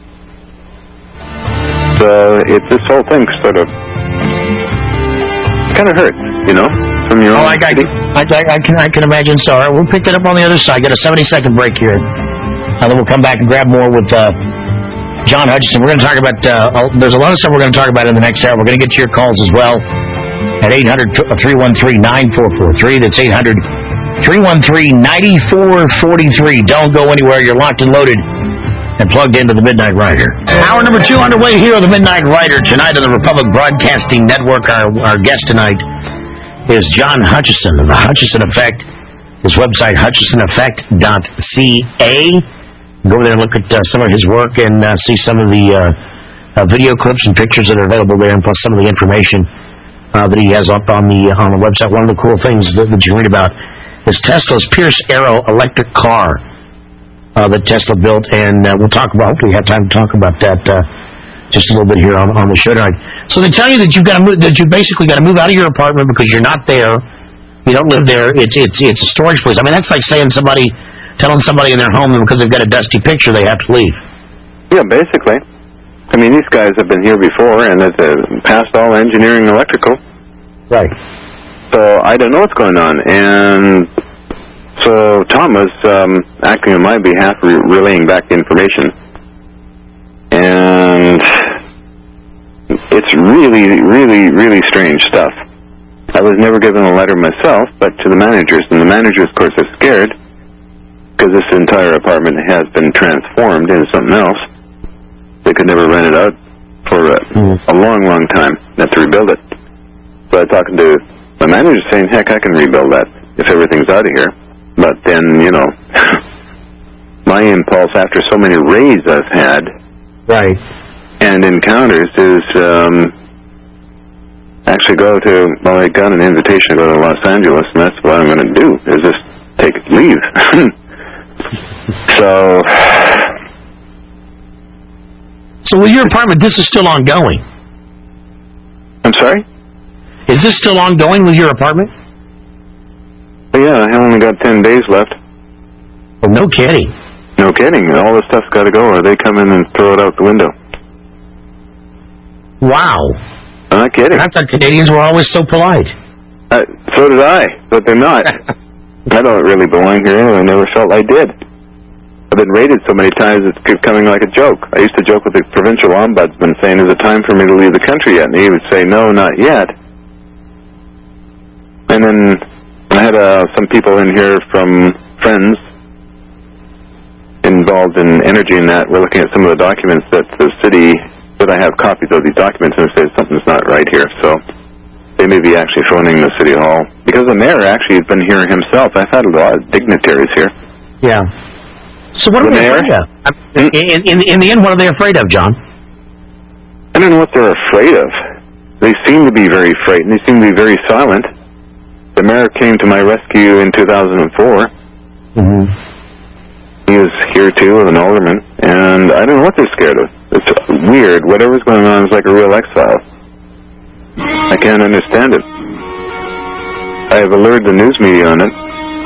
Speaker 2: So it's this whole thing sort of kind of hurts, you know, from your
Speaker 1: oh,
Speaker 2: own.
Speaker 1: I, I, I, I can I can imagine. So all right, we'll pick that up on the other side. Got a seventy second break here, and then we'll come back and grab more with uh, John Hutchison. We're going to talk about. Uh, there's a lot of stuff we're going to talk about in the next hour. We're going to get to your calls as well at eight hundred, three one three, nine four four three. That's eight hundred, three one three, nine four four three. Don't go anywhere. You're locked and loaded and plugged into the Midnight Rider. Hour number two underway here on the Midnight Rider tonight on the Republic Broadcasting Network. Our, our guest tonight is John Hutchison of the Hutchison Effect. His website, hutchison effect dot c a. Go over there and look at uh, some of his work and uh, see some of the uh, uh, video clips and pictures that are available there, and plus some of the information uh, that he has up on the on the website. One of the cool things that, that you read about is Tesla's Pierce Arrow electric car uh, that Tesla built, and uh, we'll talk about. Hopefully, we have time to talk about that uh, just a little bit here on, on the show tonight. So they tell you that you've got to move, that you basically got to move out of your apartment because you're not there. You don't live there. It's it's it's a storage place. I mean, that's like saying somebody. Telling somebody in their home that because they've got a dusty picture, they have to leave.
Speaker 2: Yeah, basically. I mean, these guys have been here before, and they've uh, passed all engineering and electrical.
Speaker 1: Right.
Speaker 2: So I don't know what's going on. And so Tom was um, acting on my behalf, re- relaying back the information. And it's really, really, really strange stuff. I was never given a letter myself, but to the managers. And the managers, of course, are scared, because this entire apartment has been transformed into something else. They could never rent it out for a, mm. a long, long time. They have to rebuild it. So I was talking to my manager saying, heck, I can rebuild that if everything's out of here. But then, you know, my impulse after so many raids I've had
Speaker 1: right, and
Speaker 2: encounters is um, actually go to, well, I got an invitation to go to Los Angeles, and that's what I'm going to do, is just take leave. So,
Speaker 1: so with your apartment, this is still ongoing?
Speaker 2: I'm sorry?
Speaker 1: Is this still ongoing with your apartment?
Speaker 2: Well, yeah, I only got ten days left.
Speaker 1: Oh, no kidding.
Speaker 2: No kidding. All this stuff's got to go, or they come in and throw it out the window.
Speaker 1: Wow.
Speaker 2: I'm not kidding.
Speaker 1: I thought Canadians were always so polite.
Speaker 2: Uh, so did I, but they're not. I don't really belong here anyway. I never felt I did. I've been raided so many times it's becoming like a joke. I used to joke with the provincial ombudsman saying, is it time for me to leave the country yet? And he would say, no, not yet. And then I had uh, some people in here from friends involved in energy and that. We're looking at some of the documents that the city, that I have copies of these documents, and it says something's not right here. So they may be actually phoning the city hall. Because the mayor actually has been here himself. I've had a lot of dignitaries here.
Speaker 1: Yeah. So what are
Speaker 2: the
Speaker 1: they
Speaker 2: mayor?
Speaker 1: afraid of? In, in, in the end, what are they afraid of, John?
Speaker 2: I don't know what they're afraid of. They seem to be very frightened. They seem to be very silent. The mayor came to my rescue in two thousand four.
Speaker 1: Mm-hmm.
Speaker 2: He was here, too, with an alderman. And I don't know what they're scared of. It's weird. Whatever's going on is like a real exile. I can't understand it. I have alerted the news media on it.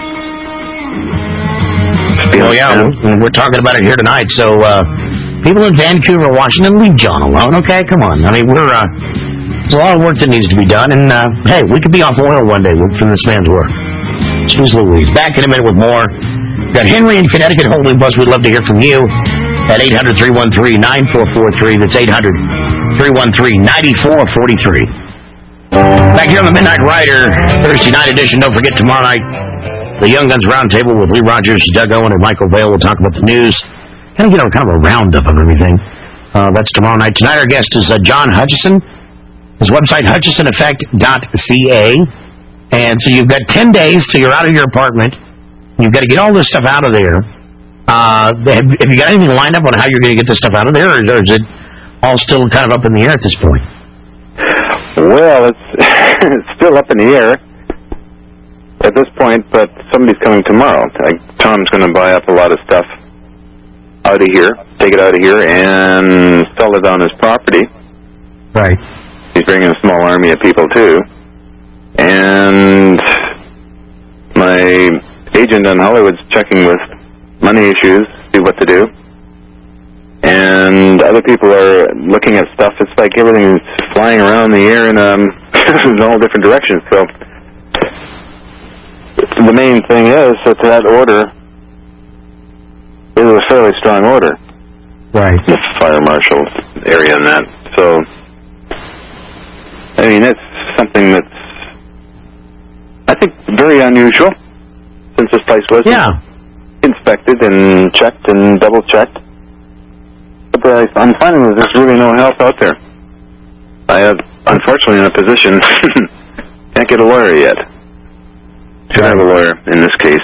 Speaker 1: Oh, yeah, we're, we're talking about it here tonight. So, uh, people in Vancouver, Washington, leave John alone. Okay, come on. I mean, we're, uh, there's a lot of work that needs to be done. And, uh, hey, we could be off oil one day from this man's work. Jeez Louise. Back in a minute with more. Got Henry in Connecticut holding bus. We'd love to hear from you at eight hundred, three one three, nine four four three. That's eight hundred, three one three, nine four four three. Back here on the Midnight Rider, Thursday night edition. Don't forget tomorrow night, the Young Guns Roundtable with Lee Rogers, Doug Owen, and Michael Vale. We'll talk about the news. Kind of, you know, kind of a roundup of everything. Uh, that's tomorrow night. Tonight our guest is uh, John Hutchison. His website, hutchison effect dot c a. And so you've got ten days till you're out of your apartment. You've got to get all this stuff out of there. Uh, have, have you got anything lined up on how you're going to get this stuff out of there, or, or is it all still kind of up in the air at this point?
Speaker 2: Well, it's, it's still up in the air at this point, but somebody's coming tomorrow. Like, Tom's going to buy up a lot of stuff out of here, take it out of here, and sell it on his property.
Speaker 1: Right.
Speaker 2: He's bringing a small army of people, too. And my agent in Hollywood's checking with money issues, see what to do. And other people are looking at stuff. It's like everything's flying around in the air in, um, in all different directions. So the main thing is that that order is a fairly strong order.
Speaker 1: Right.
Speaker 2: The fire marshal area and that. So, I mean, it's something that's, I think, very unusual since this place was
Speaker 1: yeah.
Speaker 2: inspected and checked and double-checked. But uh, I'm finding that there's really no help out there. I have, unfortunately, in a position, can't get a lawyer yet. Should have a lawyer in this case.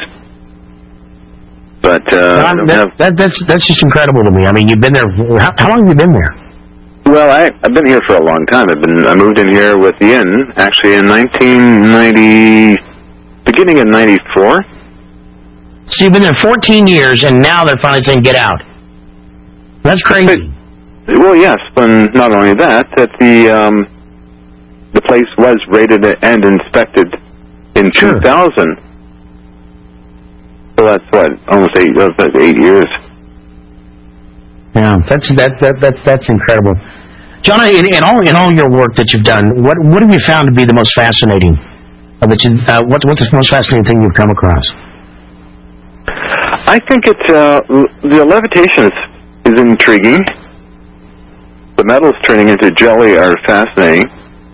Speaker 2: But, uh... I don't
Speaker 1: that,
Speaker 2: have...
Speaker 1: that, that's, that's just incredible to me. I mean, you've been there... How, how long have you been there?
Speaker 2: Well, I, I've been here for a long time. I've been, I moved in here with Ian, actually, in nineteen ninety... Beginning in ninety-four.
Speaker 1: So you've been there fourteen years, and now they're finally saying, get out. That's crazy.
Speaker 2: But, well, yes, but not only that, that the, um... the place was rated and inspected in
Speaker 1: sure.
Speaker 2: two thousand. So that's what, almost eight, that's eight years.
Speaker 1: Yeah, that's that that that's that's incredible, John. In, in all in all your work that you've done, what what have you found to be the most fascinating? Uh, that you, uh, what what's the most fascinating thing you've come across?
Speaker 2: I think it's uh, the levitation is, is intriguing. The metals turning into jelly are fascinating.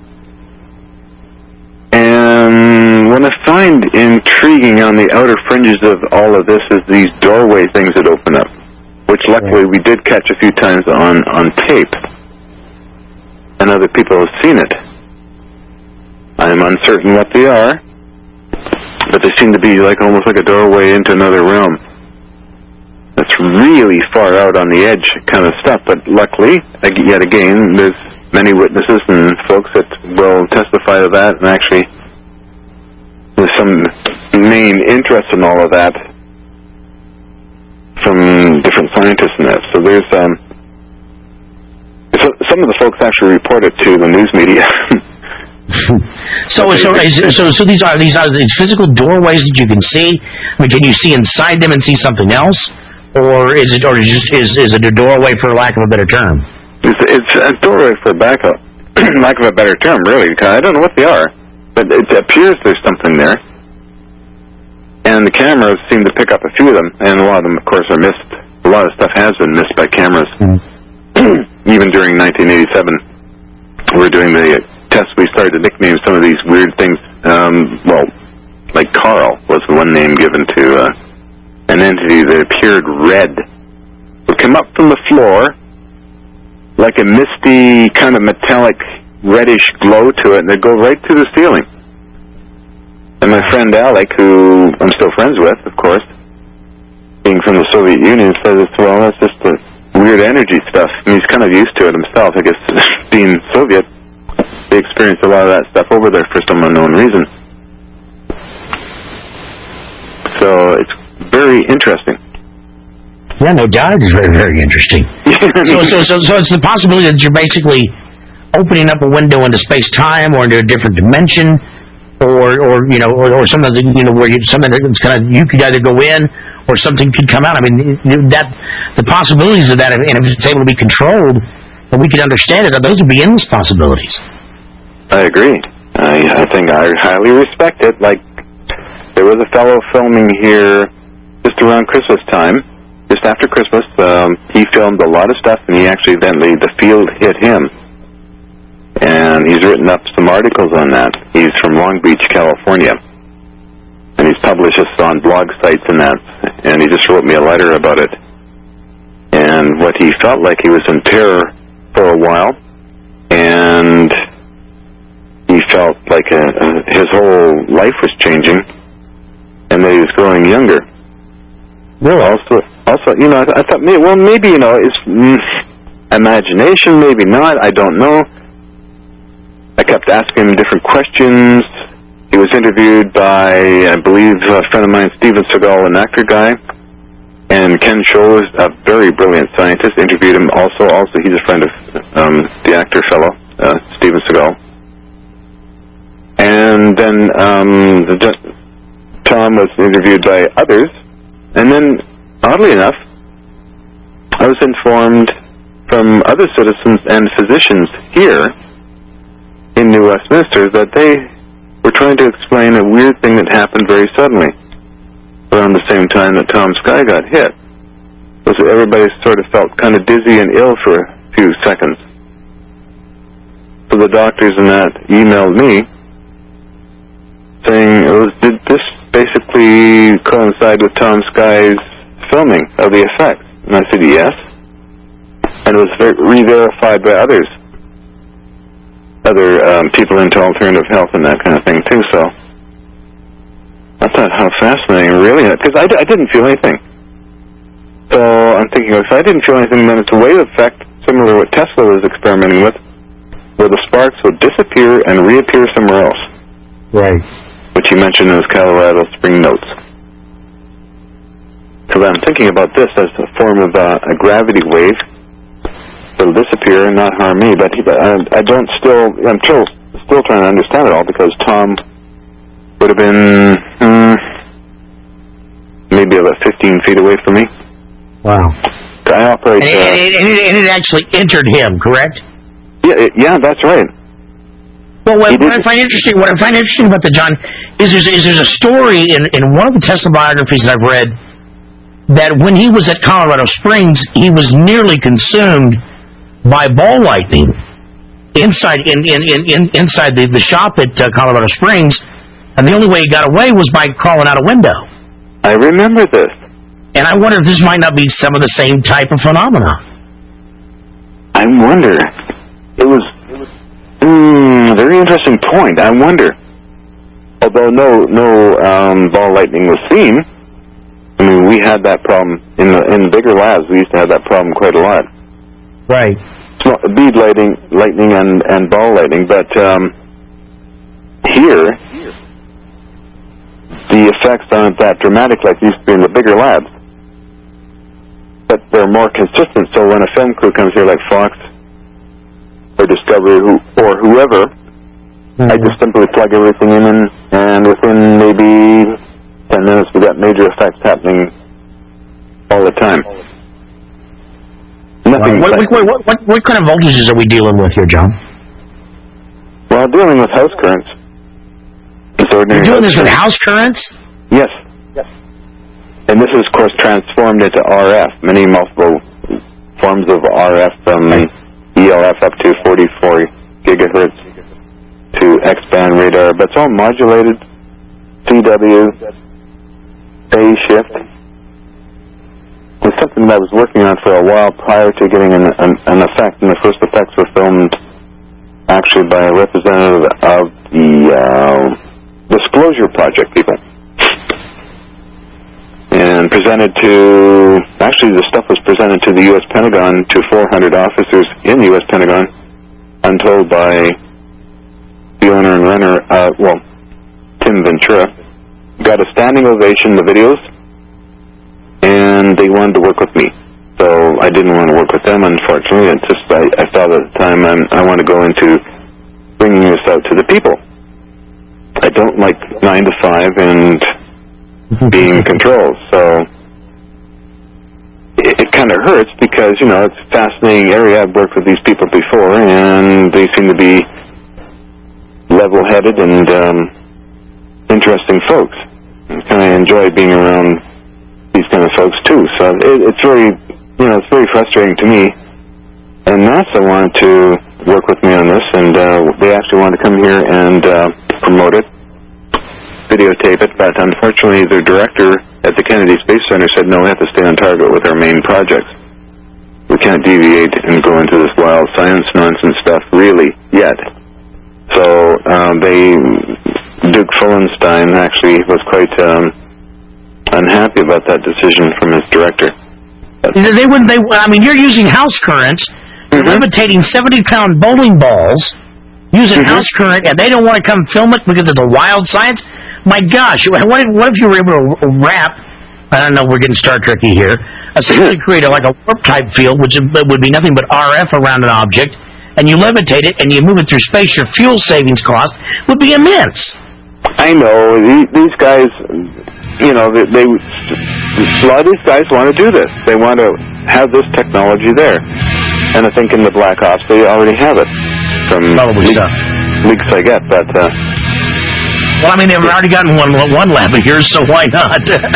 Speaker 2: And what I find intriguing on the outer fringes of all of this is these doorway things that open up, which luckily we did catch a few times on, on tape. And other people have seen it. I am uncertain what they are, but they seem to be like almost like a doorway into another realm. That's really far out on the edge kind of stuff, but luckily, yet again, there's many witnesses and folks that will testify to that, and actually there's some main interest in all of that from different scientists and that. So there's um, so some of the folks actually report it to the news media.
Speaker 1: so, so, so, so these are these are these physical doorways that you can see. I mean, can you see inside them and see something else, or is it, or is it, is, is it a doorway for lack of a better term?
Speaker 2: It's, it's a doorway for backup, lack of a better term, really. Because I don't know what they are, but it appears there's something there. And the cameras seem to pick up a few of them, and a lot of them, of course, are missed. A lot of stuff has been missed by cameras. Mm-hmm. Even during nineteen eighty-seven, we were doing the tests. We started to nickname some of these weird things. Um, well, like Carl was the one name given to uh, an entity that appeared red. It would come up from the floor like a misty, kind of metallic, reddish glow to it, and they'd go right through the ceiling. And my friend Alec, who I'm still friends with, of course, being from the Soviet Union, says, well, that's just the weird energy stuff. And he's kind of used to it himself. I guess being Soviet, they experienced a lot of that stuff over there for some unknown reason. So it's very interesting.
Speaker 1: Yeah, no doubt it's very, very interesting. so, so, so, so it's the possibility that you're basically opening up a window into space-time or into a different dimension, or, or you know, or, or something that, you know, where you, something that's kind of, you could either go in or something could come out. I mean, that the possibilities of that, and if it's able to be controlled, and we can understand it, those would be endless possibilities.
Speaker 2: I agree. I, I think I highly respect it. Like, there was a fellow filming here just around Christmas time. Just after Christmas, um, he filmed a lot of stuff, and he actually eventually, the field hit him. And he's written up some articles on that. He's from Long Beach, California. And he's published this on blog sites and that. And he just wrote me a letter about it. And what he felt like, he was in terror for a while. And he felt like a, a, his whole life was changing. And that he was growing younger.
Speaker 1: Really?
Speaker 2: Also, also, you know, I, I thought, well, maybe, you know, it's, mm, imagination, maybe not, I don't know. I kept asking him different questions. He was interviewed by, I believe, a friend of mine, Steven Seagal, an actor guy. And Ken Scholl is a very brilliant scientist. Interviewed him also. Also, he's a friend of um, the actor fellow, uh, Steven Seagal. And then um, the, Tom was interviewed by others. And then, oddly enough, I was informed from other citizens and physicians here in New Westminster that they were trying to explain a weird thing that happened very suddenly around the same time that Tom Sky got hit. Was that everybody sort of felt kind of dizzy and ill for a few seconds. So the doctors in that emailed me saying, it was, did this basically coincide with Tom Sky's filming of the effects? And I said, yes. And it was ver- re-verified by others. Other um, people into alternative health and that kind of thing, too, so I thought, how fascinating, really, because I, I didn't feel anything. So I'm thinking, if I didn't feel anything, then it's a wave effect similar to what Tesla was experimenting with, where the sparks would disappear and reappear somewhere else.
Speaker 1: Right.
Speaker 2: Which he mentioned in his Colorado Spring Notes. So I'm thinking about this as a form of uh, a gravity wave. It'll disappear and not harm me, but, he, but I, I don't still, I'm still, still trying to understand it all, because Tom would have been hmm, maybe about fifteen feet away from me.
Speaker 1: Wow.
Speaker 2: I operate...
Speaker 1: And it,
Speaker 2: uh,
Speaker 1: and it, and it, and it actually entered him, correct?
Speaker 2: Yeah, it, yeah, that's right.
Speaker 1: Well, what, what I find interesting, what I find interesting about the John is there's, is there's a story in, in one of the Tesla biographies that I've read that when he was at Colorado Springs, he was nearly consumed by ball lightning inside in, in, in, in inside the, the shop at uh, Colorado Springs, and the only way he got away was by crawling out a window.
Speaker 2: I remember this.
Speaker 1: And I wonder if this might not be some of the same type of phenomena.
Speaker 2: I wonder. It was mm, a very interesting point. I wonder. Although no no um, ball lightning was seen, I mean, we had that problem in the in the bigger labs. We used to have that problem quite a lot.
Speaker 1: Right.
Speaker 2: Small, bead lightning, lightning, and, and ball lightning. But um, here, the effects aren't that dramatic like used to be in the bigger labs. But they're more consistent. So when a film crew comes here, like Fox or Discovery, who, or whoever, mm-hmm. I just simply plug everything in, and, and within maybe ten minutes, we got major effects happening all the time. Nothing.
Speaker 1: What, what, what, what, what kind of voltages are we dealing with here, John?
Speaker 2: Well, dealing with house currents.
Speaker 1: You're doing this with house currents?
Speaker 2: Yes. Yes. And this is, of course, transformed into R F. Many multiple forms of R F, from E L F up to forty-four gigahertz to X-band radar, but it's all modulated. C W, phase shift. It's something that I was working on for a while prior to getting an, an, an effect, and the first effects were filmed actually by a representative of the uh, Disclosure Project people, and presented to, actually the stuff was presented to the U S Pentagon, to four hundred officers in the U S Pentagon, untold by the owner and runner, uh, well, Tim Ventura. Got a standing ovation in the videos, and they wanted to work with me. So I didn't want to work with them, unfortunately. It's just, I, I thought at the time I'm, I want to go into bringing this out to the people. I don't like nine to five and being in control, so it, it kind of hurts because, you know, it's a fascinating area. I've worked with these people before, and they seem to be level-headed and um, interesting folks. I kind of enjoy being around these kind of folks too. So it, it's very, you know, it's very frustrating to me. And NASA wanted to work with me on this, and uh, they actually wanted to come here and uh, promote it, videotape it. But unfortunately, their director at the Kennedy Space Center said, "No, we have to stay on target with our main projects. We can't deviate and go into this wild science nonsense stuff really yet." So um, they. Duke Fullenstein actually was quite um, unhappy about that decision from his director.
Speaker 1: They wouldn't. They, I mean, you're using house currents levitating seventy-pound bowling balls using
Speaker 2: Mm-hmm.
Speaker 1: house current, and they don't want to come film it because of the wild science? My gosh, what if, what if you were able to wrap, I don't know, we're getting Star Trekky here, essentially create a, like a warp-type field, which would be nothing but R F around an object, and you levitate it and you move it through space, your fuel savings cost would be immense.
Speaker 2: I know. These, these guys, you know, they, they a lot of these guys want to do this. They want to have this technology there. And I think in the Black Ops, they already have it. From
Speaker 1: Probably
Speaker 2: leaks,
Speaker 1: so.
Speaker 2: leaks I get, but... Uh,
Speaker 1: Well, I mean, they've already gotten one one lab of yours, so why not?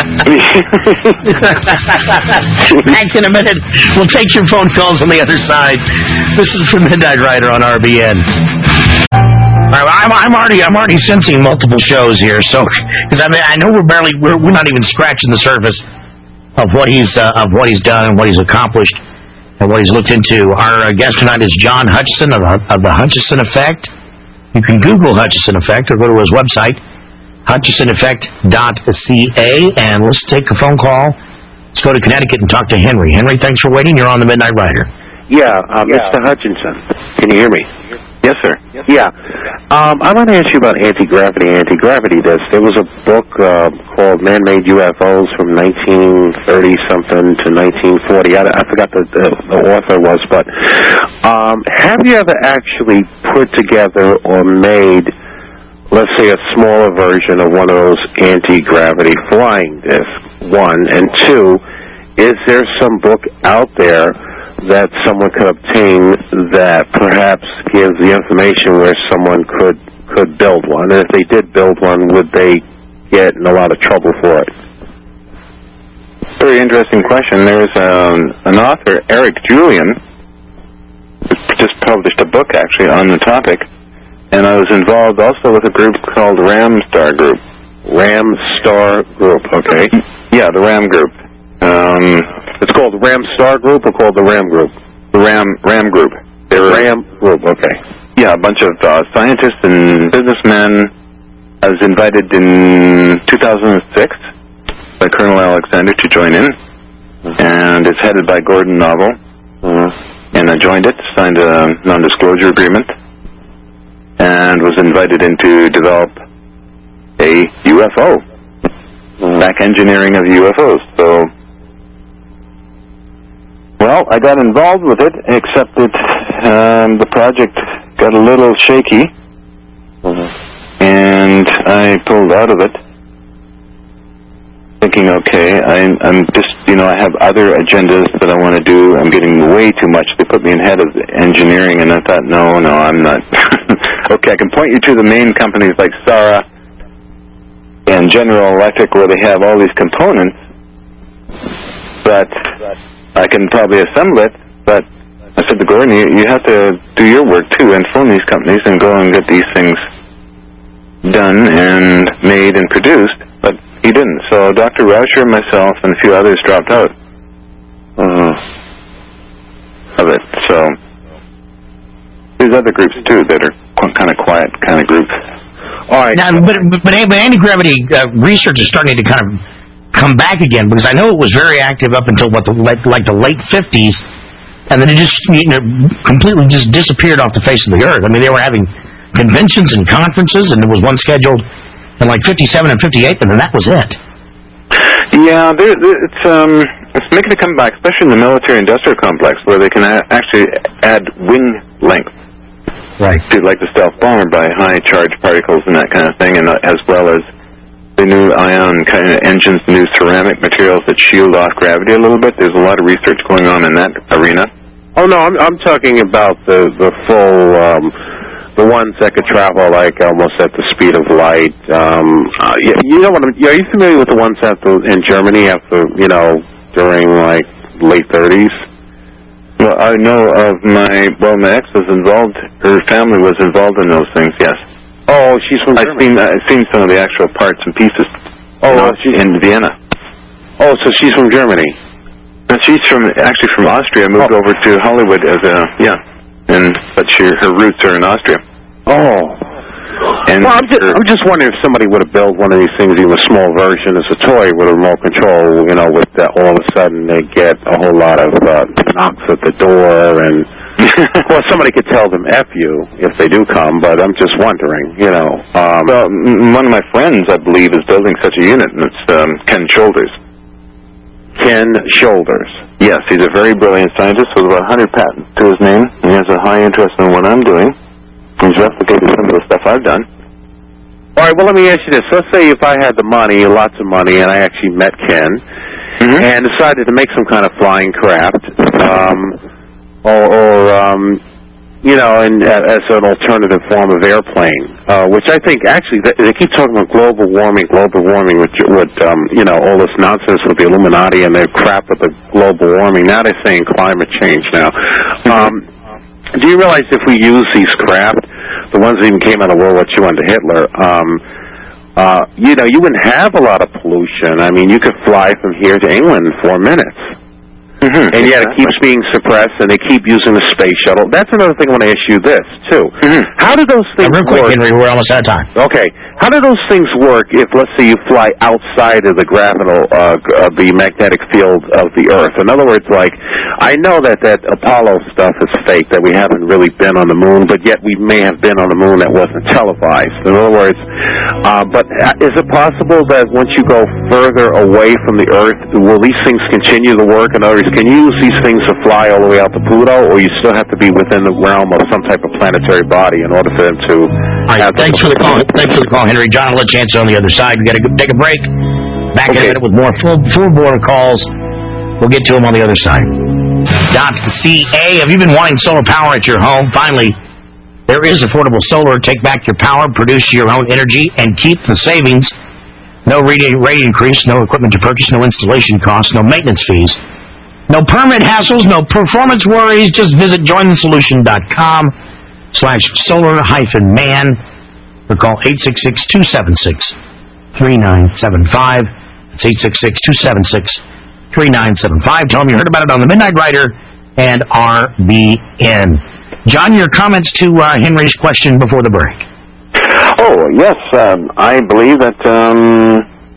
Speaker 1: Back in a minute. We'll take your phone calls on the other side. This is the Midnight Rider on R B N. All right, I'm, I'm already I'm already sensing multiple shows here, so because I mean I know we're barely we're we're not even scratching the surface of what he's uh, of what he's done and what he's accomplished and what he's looked into. Our uh, guest tonight is John Hutchison of, of the Hutchison Effect. You can Google Hutchison Effect or go to his website, hutchison effect dot c a, and let's take a phone call. Let's go to Connecticut and talk to Henry. Henry, thanks for waiting. You're on the Midnight Rider.
Speaker 3: Yeah, uh, yeah. Mister Hutchinson. Can you hear me?
Speaker 2: yes, sir.
Speaker 3: Yeah. Um, I want to ask you about anti-gravity, anti-gravity disc. There was a book uh, called Man-Made U F Os from nineteen thirty-something to nineteen forty. I, I forgot the, the, the author was, but um, have you ever actually put together or made, let's say, a smaller version of one of those anti-gravity flying discs, one? And two, is there some book out there that someone could obtain that perhaps gives the information where someone could could build one? And if they did build one, would they get in a lot of trouble for it?
Speaker 2: Very interesting question. There's um, an author, Eric Julian, who just published a book, actually, on the topic. And I was involved also with a group called Ramstar Group.
Speaker 3: Ramstar Group, okay.
Speaker 2: Yeah, the Ram Group. Um,
Speaker 3: it's called the Ramstar Group or called the Ram Group?
Speaker 2: The Ram Ram Group.
Speaker 3: The Ram Group, okay.
Speaker 2: Yeah, a bunch of uh, scientists and businessmen. I was invited in two thousand six by Colonel Alexander to join in, and it's headed by Gordon Novel. Uh, and I joined it, signed a non-disclosure agreement, and was invited in to develop a U F O, back engineering of U F Os. So, well, I got involved with it, except that um, the project got a little shaky, and I pulled out of it, thinking, okay, I, I'm just, you know, I have other agendas that I want to do. I'm getting way too much. They put me in head of engineering, and I thought, no, no, I'm not. Okay, I can point you to the main companies like Sara and General Electric, where they have all these components, but I can probably assemble it. But I said to Gordon, you, you have to do your work too, and phone these companies and go and get these things done and made and produced. But he didn't. So Doctor Rauscher, myself, and a few others dropped out uh, of it. So there's other groups too that are kind of quiet kind of groups.
Speaker 1: All right. Now, but but, but anti-gravity uh, research is starting to kind of come back again, because I know it was very active up until what the like, like the late fifties, and then it just you know, completely just disappeared off the face of the earth. I mean, they were having conventions and conferences, and there was one scheduled in like fifty-seven and fifty-eight, and then that was it.
Speaker 2: Yeah, there, there, it's um, it's making a comeback, especially in the military-industrial complex, where they can a- actually add wing length.
Speaker 1: Right.
Speaker 2: To like the stealth bomber by high charge particles and that kind of thing, and uh, as well as the new ion kind of engines, new ceramic materials that shield off gravity a little bit. There's a lot of research going on in that arena.
Speaker 3: Oh no, I'm I'm talking about the the full um, the ones that could travel like almost at the speed of light. Um, uh, you, you know what? I'm, are you familiar with the ones at the, in Germany after you know during like late thirties?
Speaker 2: Well, I know of my, well, my ex was involved, her family was involved in those things, yes.
Speaker 3: Oh, she's from
Speaker 2: I've
Speaker 3: Germany.
Speaker 2: seen, I've seen some of the actual parts and pieces.
Speaker 3: Oh,
Speaker 2: uh,
Speaker 3: she's
Speaker 2: in Vienna.
Speaker 3: Oh, so she's from Germany.
Speaker 2: And she's from, actually from Austria, moved
Speaker 3: oh.
Speaker 2: over to Hollywood as a, yeah, and, but she, her roots are in Austria.
Speaker 3: Oh.
Speaker 2: And
Speaker 3: well, I'm just,
Speaker 2: her,
Speaker 3: I'm just wondering if somebody would have built one of these things, even a small version as a toy with a remote control, you know, with that all of a sudden they get a whole lot of uh, knocks at the door and Well, somebody could tell them F you if they do come, but I'm just wondering, you know. Um,
Speaker 2: well, m- one of my friends, I believe, is building such a unit, and it's um, Ken Shoulders.
Speaker 3: Ken Shoulders.
Speaker 2: Yes, he's a very brilliant scientist with about one hundred patents to his name, and he has a high interest in what I'm doing. He's replicated some of the stuff I've done.
Speaker 3: All right, well, let me ask you this. Let's say if I had the money, lots of money, and I actually met Ken, mm-hmm. and decided to make some kind of flying craft, um... or, or um, you know, and uh, as an alternative form of airplane, uh, which I think actually they, they keep talking about global warming, global warming, which would, um, you know, all this nonsense with the Illuminati and their crap with the global warming. Now they're saying climate change. Now, um, do you realize if we use these craft, the ones that even came out of World War Two under Hitler, um, uh, you know, you wouldn't have a lot of pollution. I mean, you could fly from here to England in four minutes. Mm-hmm. And yet it keeps being suppressed, and they keep using the space shuttle. That's another thing I want to ask you this, too. Mm-hmm. How do those things
Speaker 1: uh, real quick,
Speaker 3: work?
Speaker 1: Henry, we're almost out of time.
Speaker 3: Okay. How do those things work if, let's say, you fly outside of the gravital, uh, uh, the magnetic field of the Earth? In other words, like, I know that that Apollo stuff is fake, that we haven't really been on the moon, but yet we may have been on the moon that wasn't televised. In other words, uh, but is it possible that once you go further away from the Earth, will these things continue to work? In other words, can you use these things to fly all the way out to Pluto, or you still have to be within the realm of some type of planetary body in order for them to...
Speaker 1: All right, thanks for the call. Thanks for the call, Henry. John, I'll let you answer on the other side. We've got to take a break. Back okay. in a minute with more full, full board calls. We'll get to them on the other side. Dot C A, have you been wanting solar power at your home? Finally, there is affordable solar. Take back your power, produce your own energy, and keep the savings. No rate increase, no equipment to purchase, no installation costs, no maintenance fees. No permit hassles, no performance worries. Just visit join the solution dot com slash solar hyphen man or call eight six six, two seven six, three nine seven five. That's eight six six, two seven six, three nine seven five. Tell them you heard about it on the Midnight Rider and R B N. John, your comments to uh, Henry's question before the break.
Speaker 2: Oh, yes. Um, I believe that um,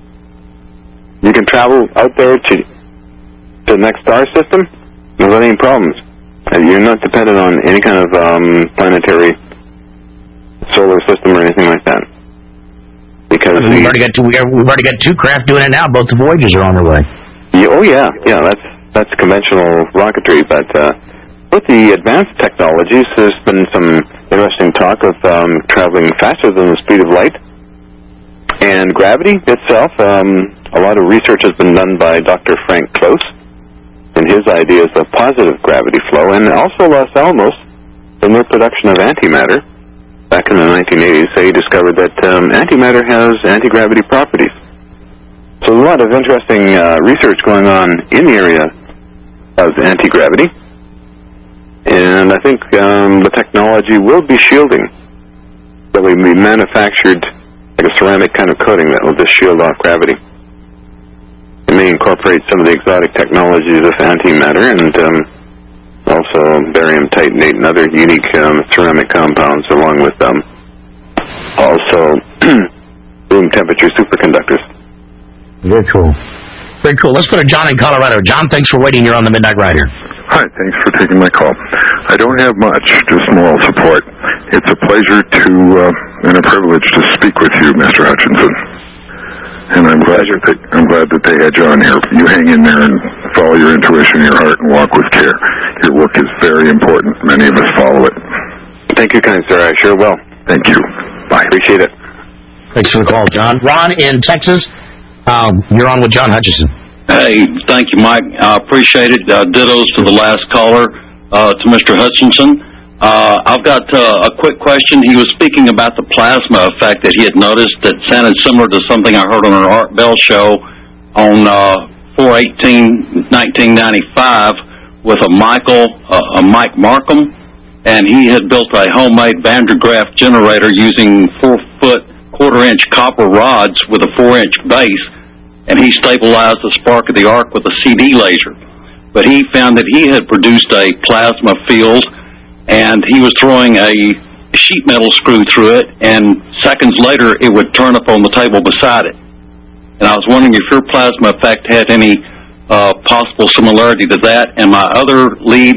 Speaker 2: you can travel out there to to the next star system without any problems. And you're not dependent on any kind of um, planetary solar system or anything like that. Because
Speaker 1: we've already got two. We've already got two craft doing it now. Both the Voyagers are on their way.
Speaker 2: Yeah, oh yeah, yeah. That's that's conventional rocketry. But uh, with the advanced technologies, there's been some interesting talk of um, traveling faster than the speed of light. And gravity itself, um, a lot of research has been done by Doctor Frank Close and his ideas of positive gravity flow, and also Los Alamos, in their production of antimatter, back in the nineteen eighties, they discovered that um, antimatter has anti-gravity properties. So a lot of interesting uh, research going on in the area of anti-gravity, and I think um, the technology will be shielding. That will be manufactured like a ceramic kind of coating that will just shield off gravity. It may incorporate some of the exotic technologies of antimatter and um, also barium titanate and other unique um, ceramic compounds, along with um, also room temperature superconductors.
Speaker 1: Very cool. Very cool. Let's go to John in Colorado. John, thanks for waiting. You're on the Midnight Rider.
Speaker 4: Hi, thanks for taking my call. I don't have much, just moral support. It's a pleasure to uh, and a privilege to speak with you, Mister Hutchinson. And I'm glad that they, I'm glad that they had you on here. You hang in there and follow your intuition, your heart, and walk with care. Your work is very important. Many of us follow it.
Speaker 2: Thank you, kind sir. I sure will.
Speaker 4: Thank you. Bye.
Speaker 2: Appreciate it.
Speaker 1: Thanks for the call, John. Ron in Texas, um, you're on with John Hutchison.
Speaker 5: Hey, thank you, Mike. I appreciate it. Uh, dittos to the last caller, uh, to Mister Hutchinson. Uh, I've got uh, a quick question. He was speaking about the plasma effect that he had noticed that sounded similar to something I heard on an Art Bell show on uh, four eighteen nineteen ninety-five with a Michael, uh, a Mike Markham, and he had built a homemade Van der Graaf generator using four-foot, quarter-inch copper rods with a four-inch base, and he stabilized the spark of the arc with a C D laser. But he found that he had produced a plasma field, and he was throwing a sheet metal screw through it, and seconds later it would turn up on the table beside it. And I was wondering if your plasma effect had any uh, possible similarity to that. And my other lead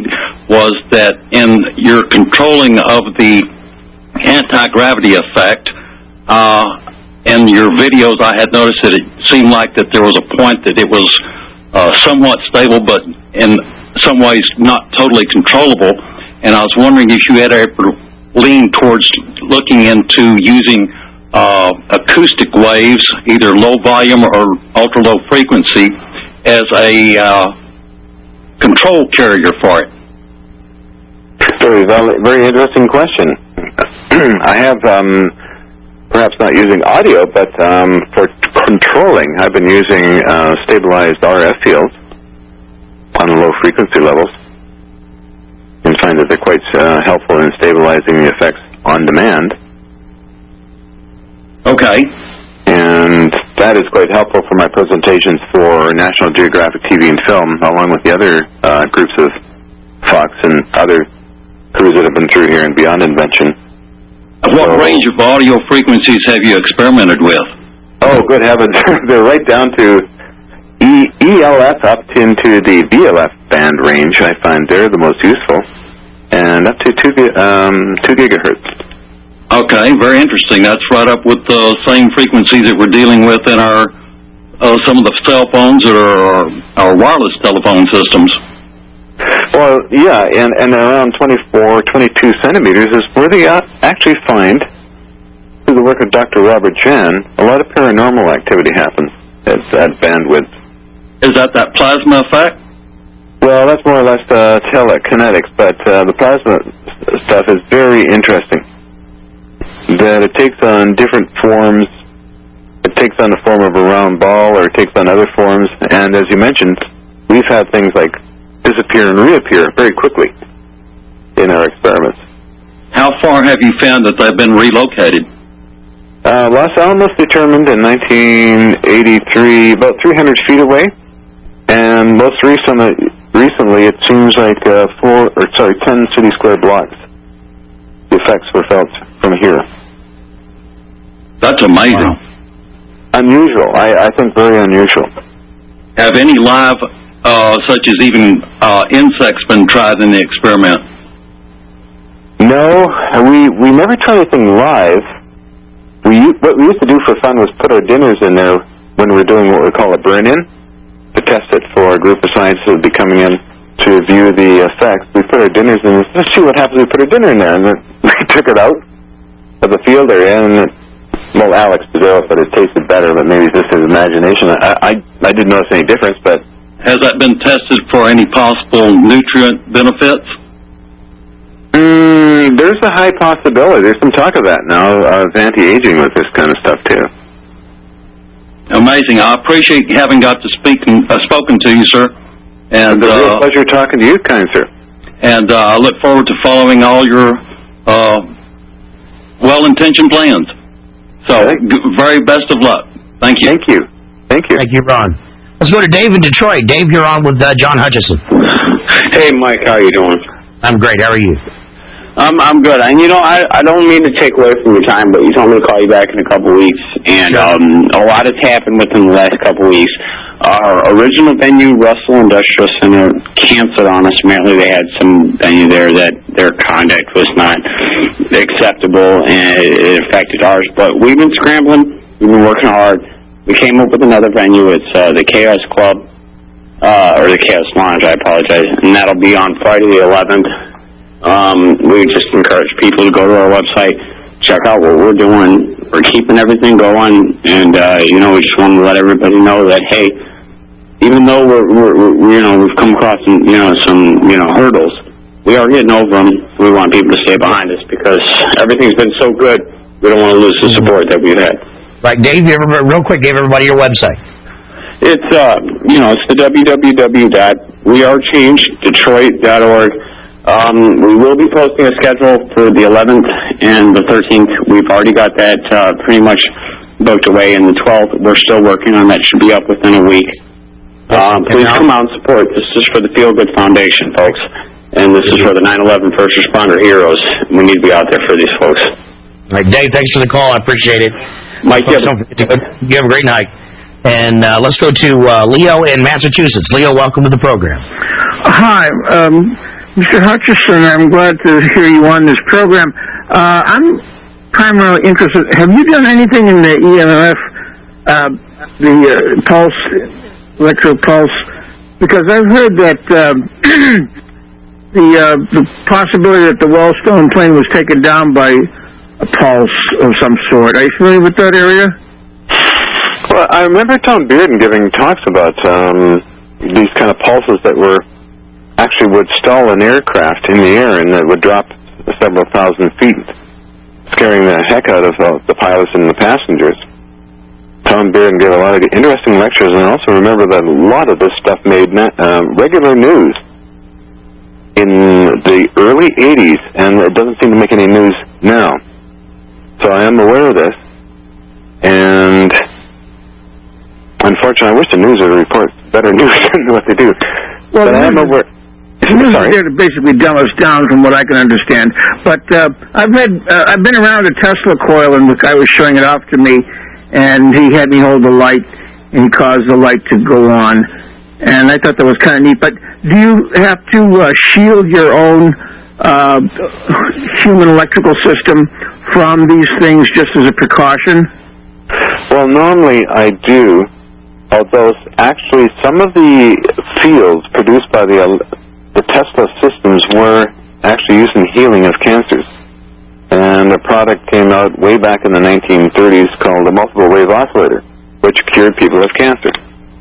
Speaker 5: was that in your controlling of the anti-gravity effect, uh, in your videos I had noticed that it seemed like that there was a point that it was uh, somewhat stable, but in some ways not totally controllable. And I was wondering if you had ever leaned towards looking into using uh, acoustic waves, either low volume or ultra low frequency, as a uh, control carrier for it.
Speaker 2: Very, very interesting question. I have, um, perhaps not using audio, but um, for controlling, I've been using uh, stabilized R F fields on the low frequency levels, and find that they're quite uh, helpful in stabilizing the effects on demand.
Speaker 5: Okay.
Speaker 2: And that is quite helpful for my presentations for National Geographic T V and Film, along with the other uh, groups of Fox and other crews that have been through here and Beyond Invention.
Speaker 5: What
Speaker 2: so,
Speaker 5: range of audio frequencies have you experimented with?
Speaker 2: Oh, good heavens. They're right down to E L F up into the V L F band range. I find they're the most useful. And up to two, um, two gigahertz.
Speaker 5: Okay, very interesting. That's right up with the same frequencies that we're dealing with in our uh, some of the cell phones that are our wireless telephone systems.
Speaker 2: Well, yeah, and, and around twenty-four, twenty-two centimeters is where they actually find, through the work of Doctor Robert Chan, a lot of paranormal activity happens at that bandwidth.
Speaker 5: Is that that plasma effect?
Speaker 2: Well, that's more or less uh, telekinetics, but uh, the plasma stuff is very interesting. That it takes on different forms. It takes on the form of a round ball, or it takes on other forms. And as you mentioned, we've had things like disappear and reappear very quickly in our experiments.
Speaker 5: How far have you found that they've been relocated?
Speaker 2: Uh, Los Alamos determined in nineteen eighty-three, about three hundred feet away, and most recently, recently it seems like uh, four, or sorry, ten city square blocks. The effects were felt from here.
Speaker 5: That's amazing.
Speaker 2: Wow. Unusual. I, I think very unusual.
Speaker 5: Have any live, uh, such as even uh, insects, been tried in the experiment?
Speaker 2: No, we we never tried anything live. We what we used to do for fun was put our dinners in there when we were doing what we call a burn-in to test it for a group of scientists who would be coming in to view the effects. We put our dinners in. Let's see what happens. We put our dinner in there, and then we took it out of the field area, and it, well, Alex developed that it tasted better, but maybe it's just his imagination. I, I I didn't notice any difference, but
Speaker 5: has that been tested for any possible nutrient benefits?
Speaker 2: Mm, there's a high possibility. There's some talk of that now, of anti-aging with this kind of stuff, too.
Speaker 5: Amazing. I appreciate having got to speak and, uh, spoken to you, sir. And,
Speaker 2: it's a real
Speaker 5: uh,
Speaker 2: pleasure talking to you, kind sir.
Speaker 5: And uh, I look forward to following all your uh, well-intentioned plans. So, g- very best of luck. Thank you.
Speaker 2: Thank you. Thank you.
Speaker 1: Thank you, Ron. Let's go to Dave in Detroit. Dave, you're on with uh, John Hutchison.
Speaker 6: Hey, Mike, how you doing?
Speaker 1: I'm great. How are you?
Speaker 6: Um, I'm good. And, you know, I, I don't mean to take away from your time, but you told me to call you back in a couple weeks. And
Speaker 1: sure.
Speaker 6: um, a lot has happened within the last couple weeks. Our original venue, Russell Industrial Center, canceled on us. Apparently they had some venue there that their conduct was not acceptable, and it affected ours. But we've been scrambling. We've been working hard. We came up with another venue. It's uh, the Chaos Club, uh, or the Chaos Lounge, I apologize. And that'll be on Friday the eleventh. Um, we just encourage people to go to our website, check out what we're doing. We're keeping everything going, and, uh, you know, we just want to let everybody know that, hey, even though we're, we're, we're, you know, we've come across, some, you know, some, you know, hurdles, we are getting over them. We want people to stay behind us because everything's been so good, we don't want to lose the support that we've had.
Speaker 1: Right, Dave, give everybody, real quick, give everybody your website.
Speaker 6: It's, uh, you know, it's the w w w dot we are change detroit dot org. Um, we will be posting a schedule for the eleventh and the thirteenth. We've already got that uh, pretty much booked away, and the twelfth we're still working on. That should be up within a week. Um, please come out and support. This is for the Feel Good Foundation, folks, and this is for the nine eleven first responder heroes. We need to be out there for these folks.
Speaker 1: All right, Dave, thanks for the call. I appreciate it.
Speaker 6: Mike, you have,
Speaker 1: don't forget to go, you have a great night. And uh, let's go to uh, Leo in Massachusetts. Leo, welcome to the program.
Speaker 7: Hi. Um, Mister Hutchison, I'm glad to hear you on this program. Uh, I'm primarily interested. Have you done anything in the E M F, uh, the uh, pulse, electropulse? Because I've heard that uh, the uh, the possibility that the Wellstone plane was taken down by a pulse of some sort. Are you familiar with that area?
Speaker 2: Well, I remember Tom Bearden giving talks about um, these kind of pulses that were actually would stall an aircraft in the air and that would drop several thousand feet, scaring the heck out of uh, the pilots and the passengers. Tom Bearden gave a lot of interesting lectures, and I also remember that a lot of this stuff made uh, regular news in the early eighties, and it doesn't seem to make any news now. So I am aware of this, and unfortunately, I wish the news would report better news than what they do.
Speaker 7: Well,
Speaker 2: but I am aware.
Speaker 7: The news is there to basically dumb us down, from what I can understand. But uh, I've had uh, I've been around a Tesla coil, and the guy was showing it off to me, and he had me hold the light, and he caused the light to go on, and I thought that was kind of neat. But do you have to uh, shield your own uh, human electrical system from these things just as a precaution?
Speaker 2: Well, normally I do, although actually some of the fields produced by the the Tesla systems were actually used in healing of cancers. And a product came out way back in the nineteen thirties called a multiple wave oscillator, which cured people of cancer.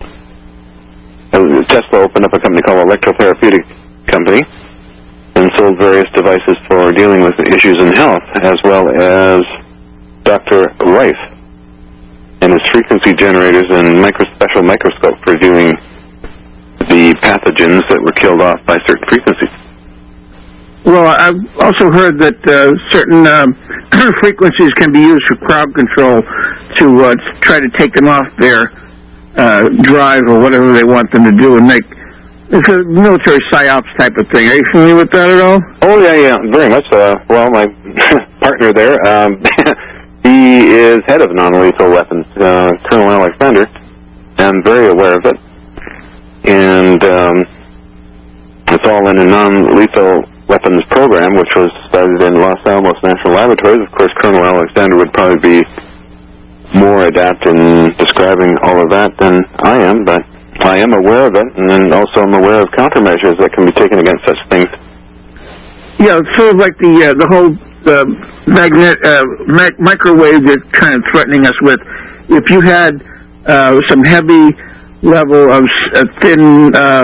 Speaker 2: And Tesla opened up a company called Electrotherapeutic Company and sold various devices for dealing with issues in health, as well as Doctor Rife and his frequency generators and micro special microscope for viewing the pathogens that were killed off by certain frequencies.
Speaker 7: Well, I've also heard that uh, certain uh, frequencies can be used for crowd control to uh, try to take them off their uh, drive or whatever they want them to do, and make it's a military psyops type of thing. Are you familiar with that at all?
Speaker 2: Oh yeah, yeah, very much. Uh, well, my partner there, um, he is head of non-lethal weapons, uh, Colonel Alexander. I'm very aware of it. And um, it's all in a non-lethal weapons program, which was started in Los Alamos National Laboratories. Of course, Colonel Alexander would probably be more adept in describing all of that than I am, but I am aware of it, and then also I'm aware of countermeasures that can be taken against such things.
Speaker 7: Yeah, it's sort of like the uh, the whole uh, magnet uh, mi- microwave that's kind of threatening us with. If you had uh, some heavy level of uh, thin uh,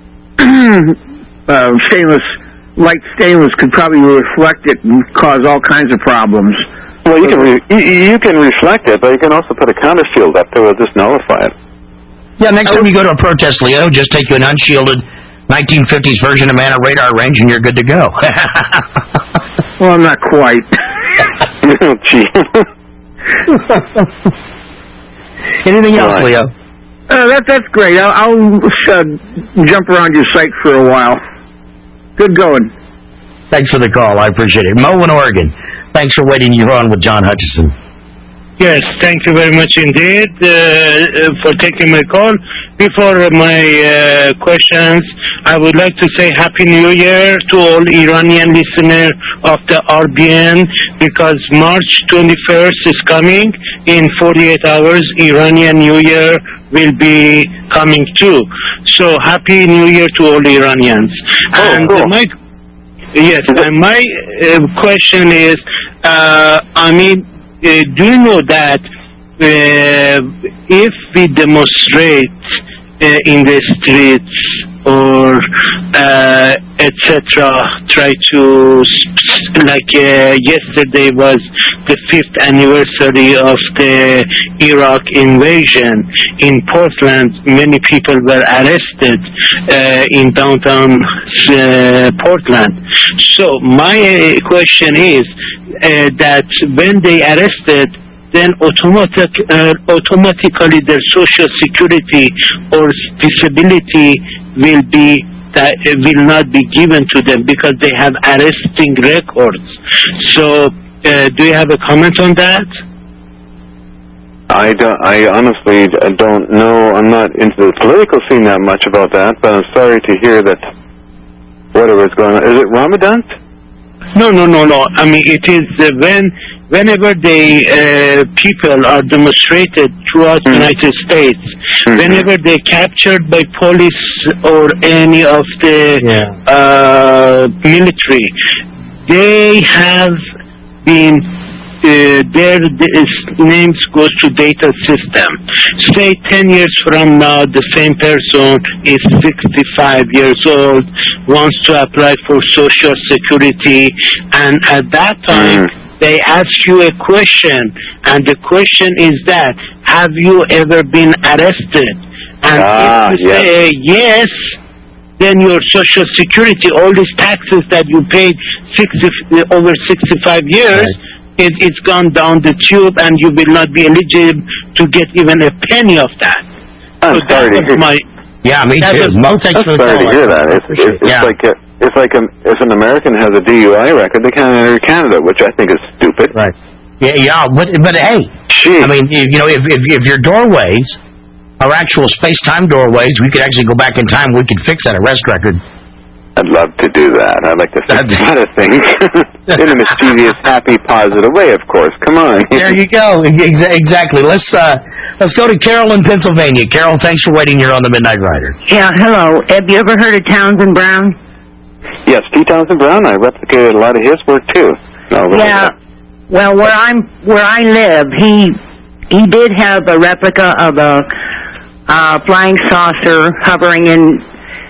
Speaker 7: uh, stainless, light stainless could probably reflect it and cause all kinds of problems.
Speaker 2: Well, you can re- you, you can reflect it, but you can also put a counter field up that will just nullify it.
Speaker 1: Yeah, next time you go to a protest, Leo, just take you an unshielded nineteen fifties version of Man of Radar range, and you're good to go.
Speaker 7: Well, I'm not quite.
Speaker 2: Gee.
Speaker 1: Anything else,
Speaker 2: right.
Speaker 1: Leo?
Speaker 7: Uh, that, that's great. I'll, I'll uh, jump around your site for a while. Good going.
Speaker 1: Thanks for the call. I appreciate it. Mo in Oregon. Thanks for waiting. You're on with John Hutchison.
Speaker 8: Yes, thank you very much indeed uh, for taking my call. Before my uh, questions, I would like to say Happy New Year to all Iranian listeners of the R B N, because March twenty-first is coming. In forty-eight hours, Iranian New Year will be coming too. So Happy New Year to all Iranians.
Speaker 2: Oh,
Speaker 8: and
Speaker 2: cool.
Speaker 8: my yes, and my uh, question is, uh, I mean, Uh, do you know that uh, if we demonstrate uh, in the streets or uh, et cetera, try to, like uh, yesterday was the fifth anniversary of the Iraq invasion in Portland, many people were arrested uh, in downtown uh, Portland. So my question is, Uh, that when they arrested, then automatic, uh, automatically their social security or disability will be that uh, will not be given to them because they have arresting records. So, uh, do you have a comment on that?
Speaker 2: I don't. I honestly don't know. I'm not into the political scene that much about that, but I'm sorry to hear that whatever's going on. Is it Ramadan?
Speaker 8: No, no, no, no. I mean, it is uh, when, whenever the uh, people are demonstrated throughout the mm. United States, mm-hmm. whenever they're captured by police or any of the yeah. uh, military, they have been, uh, their names goes to data system. Say ten years from now, the same person is sixty-five years old, wants to apply for Social Security, and at that time, mm. they ask you a question, and the question is that, have you ever been arrested? And ah, if you yes. say yes, then your Social Security, all these taxes that you paid sixty, over sixty-five years, right. it, it's gone down the tube, and you will not be eligible to get even a penny of that.
Speaker 2: I'm so sorry
Speaker 8: that
Speaker 2: to hear.
Speaker 8: My,
Speaker 1: yeah, me too.
Speaker 2: I'm sorry to hear that. It's, it's, it's yeah. like a, it's like a, if an American has a D U I record, they can't enter Canada, which I think is stupid.
Speaker 1: Right. Yeah, yeah, but but hey, Jeez. I mean, if, you know, if, if if your doorways are actual space-time doorways, we could actually go back in time. We could fix that arrest record.
Speaker 2: I'd love to do that. I'd like to fix a lot of things in a mischievous, happy, positive way. Of course. Come on.
Speaker 1: There you go. Exactly. Let's uh, let's go to Carol in Pennsylvania. Carol, thanks for waiting. You're on the Midnight Rider.
Speaker 9: Yeah. Hello. Have you ever heard of Townsend Brown?
Speaker 2: Yes, T. Townsend Brown. I replicated a lot of his work too. No,
Speaker 9: yeah. Well, where I'm, where I live, he he did have a replica of a uh, flying saucer hovering in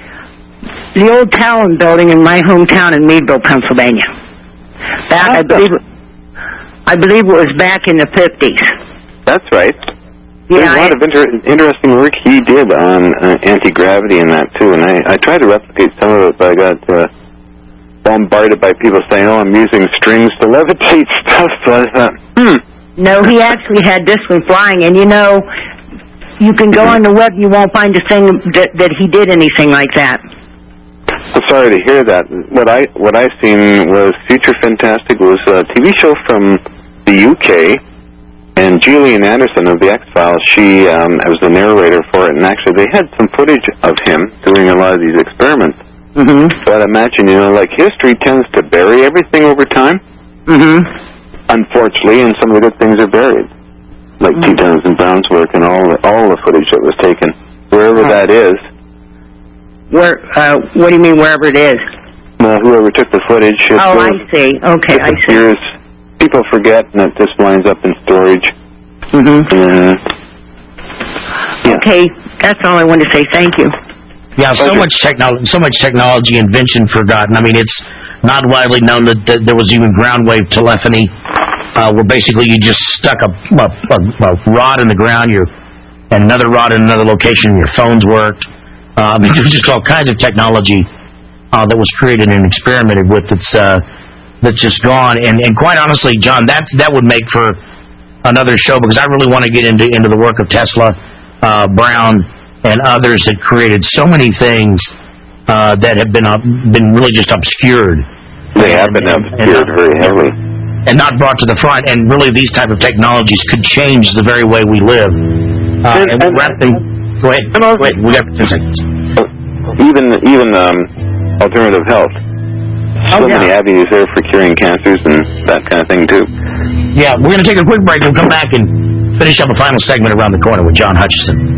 Speaker 9: the old Talon building in my hometown in Meadville, Pennsylvania. Back, I believe, I believe it was back in the fifties.
Speaker 2: That's right.
Speaker 9: Yeah,
Speaker 2: There's a lot
Speaker 9: I,
Speaker 2: of inter- interesting work he did on uh, anti-gravity and that too, and I, I tried to replicate some of it, but I got uh, bombarded by people saying, oh, I'm using strings to levitate stuff, so I thought, hmm.
Speaker 9: No, he actually had this one flying, and you know, you can go on the web, you won't find a thing that, that he did anything like that.
Speaker 2: I'm sorry to hear that. What I what I seen was Future Fantastic was a T V show from the U K, and Gillian Anderson of the X-Files, she um, was the narrator for it, and actually they had some footage of him doing a lot of these experiments.
Speaker 9: Mm-hmm.
Speaker 2: So I'd imagine, you know, like history tends to bury everything over time.
Speaker 9: Mm-hmm.
Speaker 2: Unfortunately, and some of the good things are buried, like mm-hmm. T. Townsend Brown's work and all the, all the footage that was taken, wherever oh. that is.
Speaker 9: Where? Uh, what do you mean, wherever it is?
Speaker 2: Well, whoever took the footage.
Speaker 9: Oh, I see. Okay, I see.
Speaker 2: Years, people forget, and it just winds up in storage.
Speaker 9: Mm-hmm.
Speaker 2: Uh, yeah.
Speaker 9: Okay, that's all I wanted to say. Thank you.
Speaker 1: Yeah, so much technology, so much technology invention forgotten. I mean, it's not widely known that, that there was even ground wave telephony, uh, where basically you just stuck a, a, a, a rod in the ground, your and another rod in another location, and your phones worked. Uh, I mean, there's just all kinds of technology uh, that was created and experimented with that's uh, that's just gone. And, and quite honestly, John, that that would make for another show, because I really want to get into into the work of Tesla, uh, Brown, and others that created so many things uh, that have been uh, been really just obscured.
Speaker 2: They have been and, obscured and, very heavily,
Speaker 1: and not brought to the front. And really, these type of technologies could change the very way we live. Uh, and, and, and Go ahead. Go ahead. We got two seconds.
Speaker 2: Even even um, alternative health. So oh, yeah. many avenues there for curing cancers and that kind of thing too.
Speaker 1: Yeah, we're going to take a quick break. We'll come back and finish up a final segment around the corner with John Hutchison.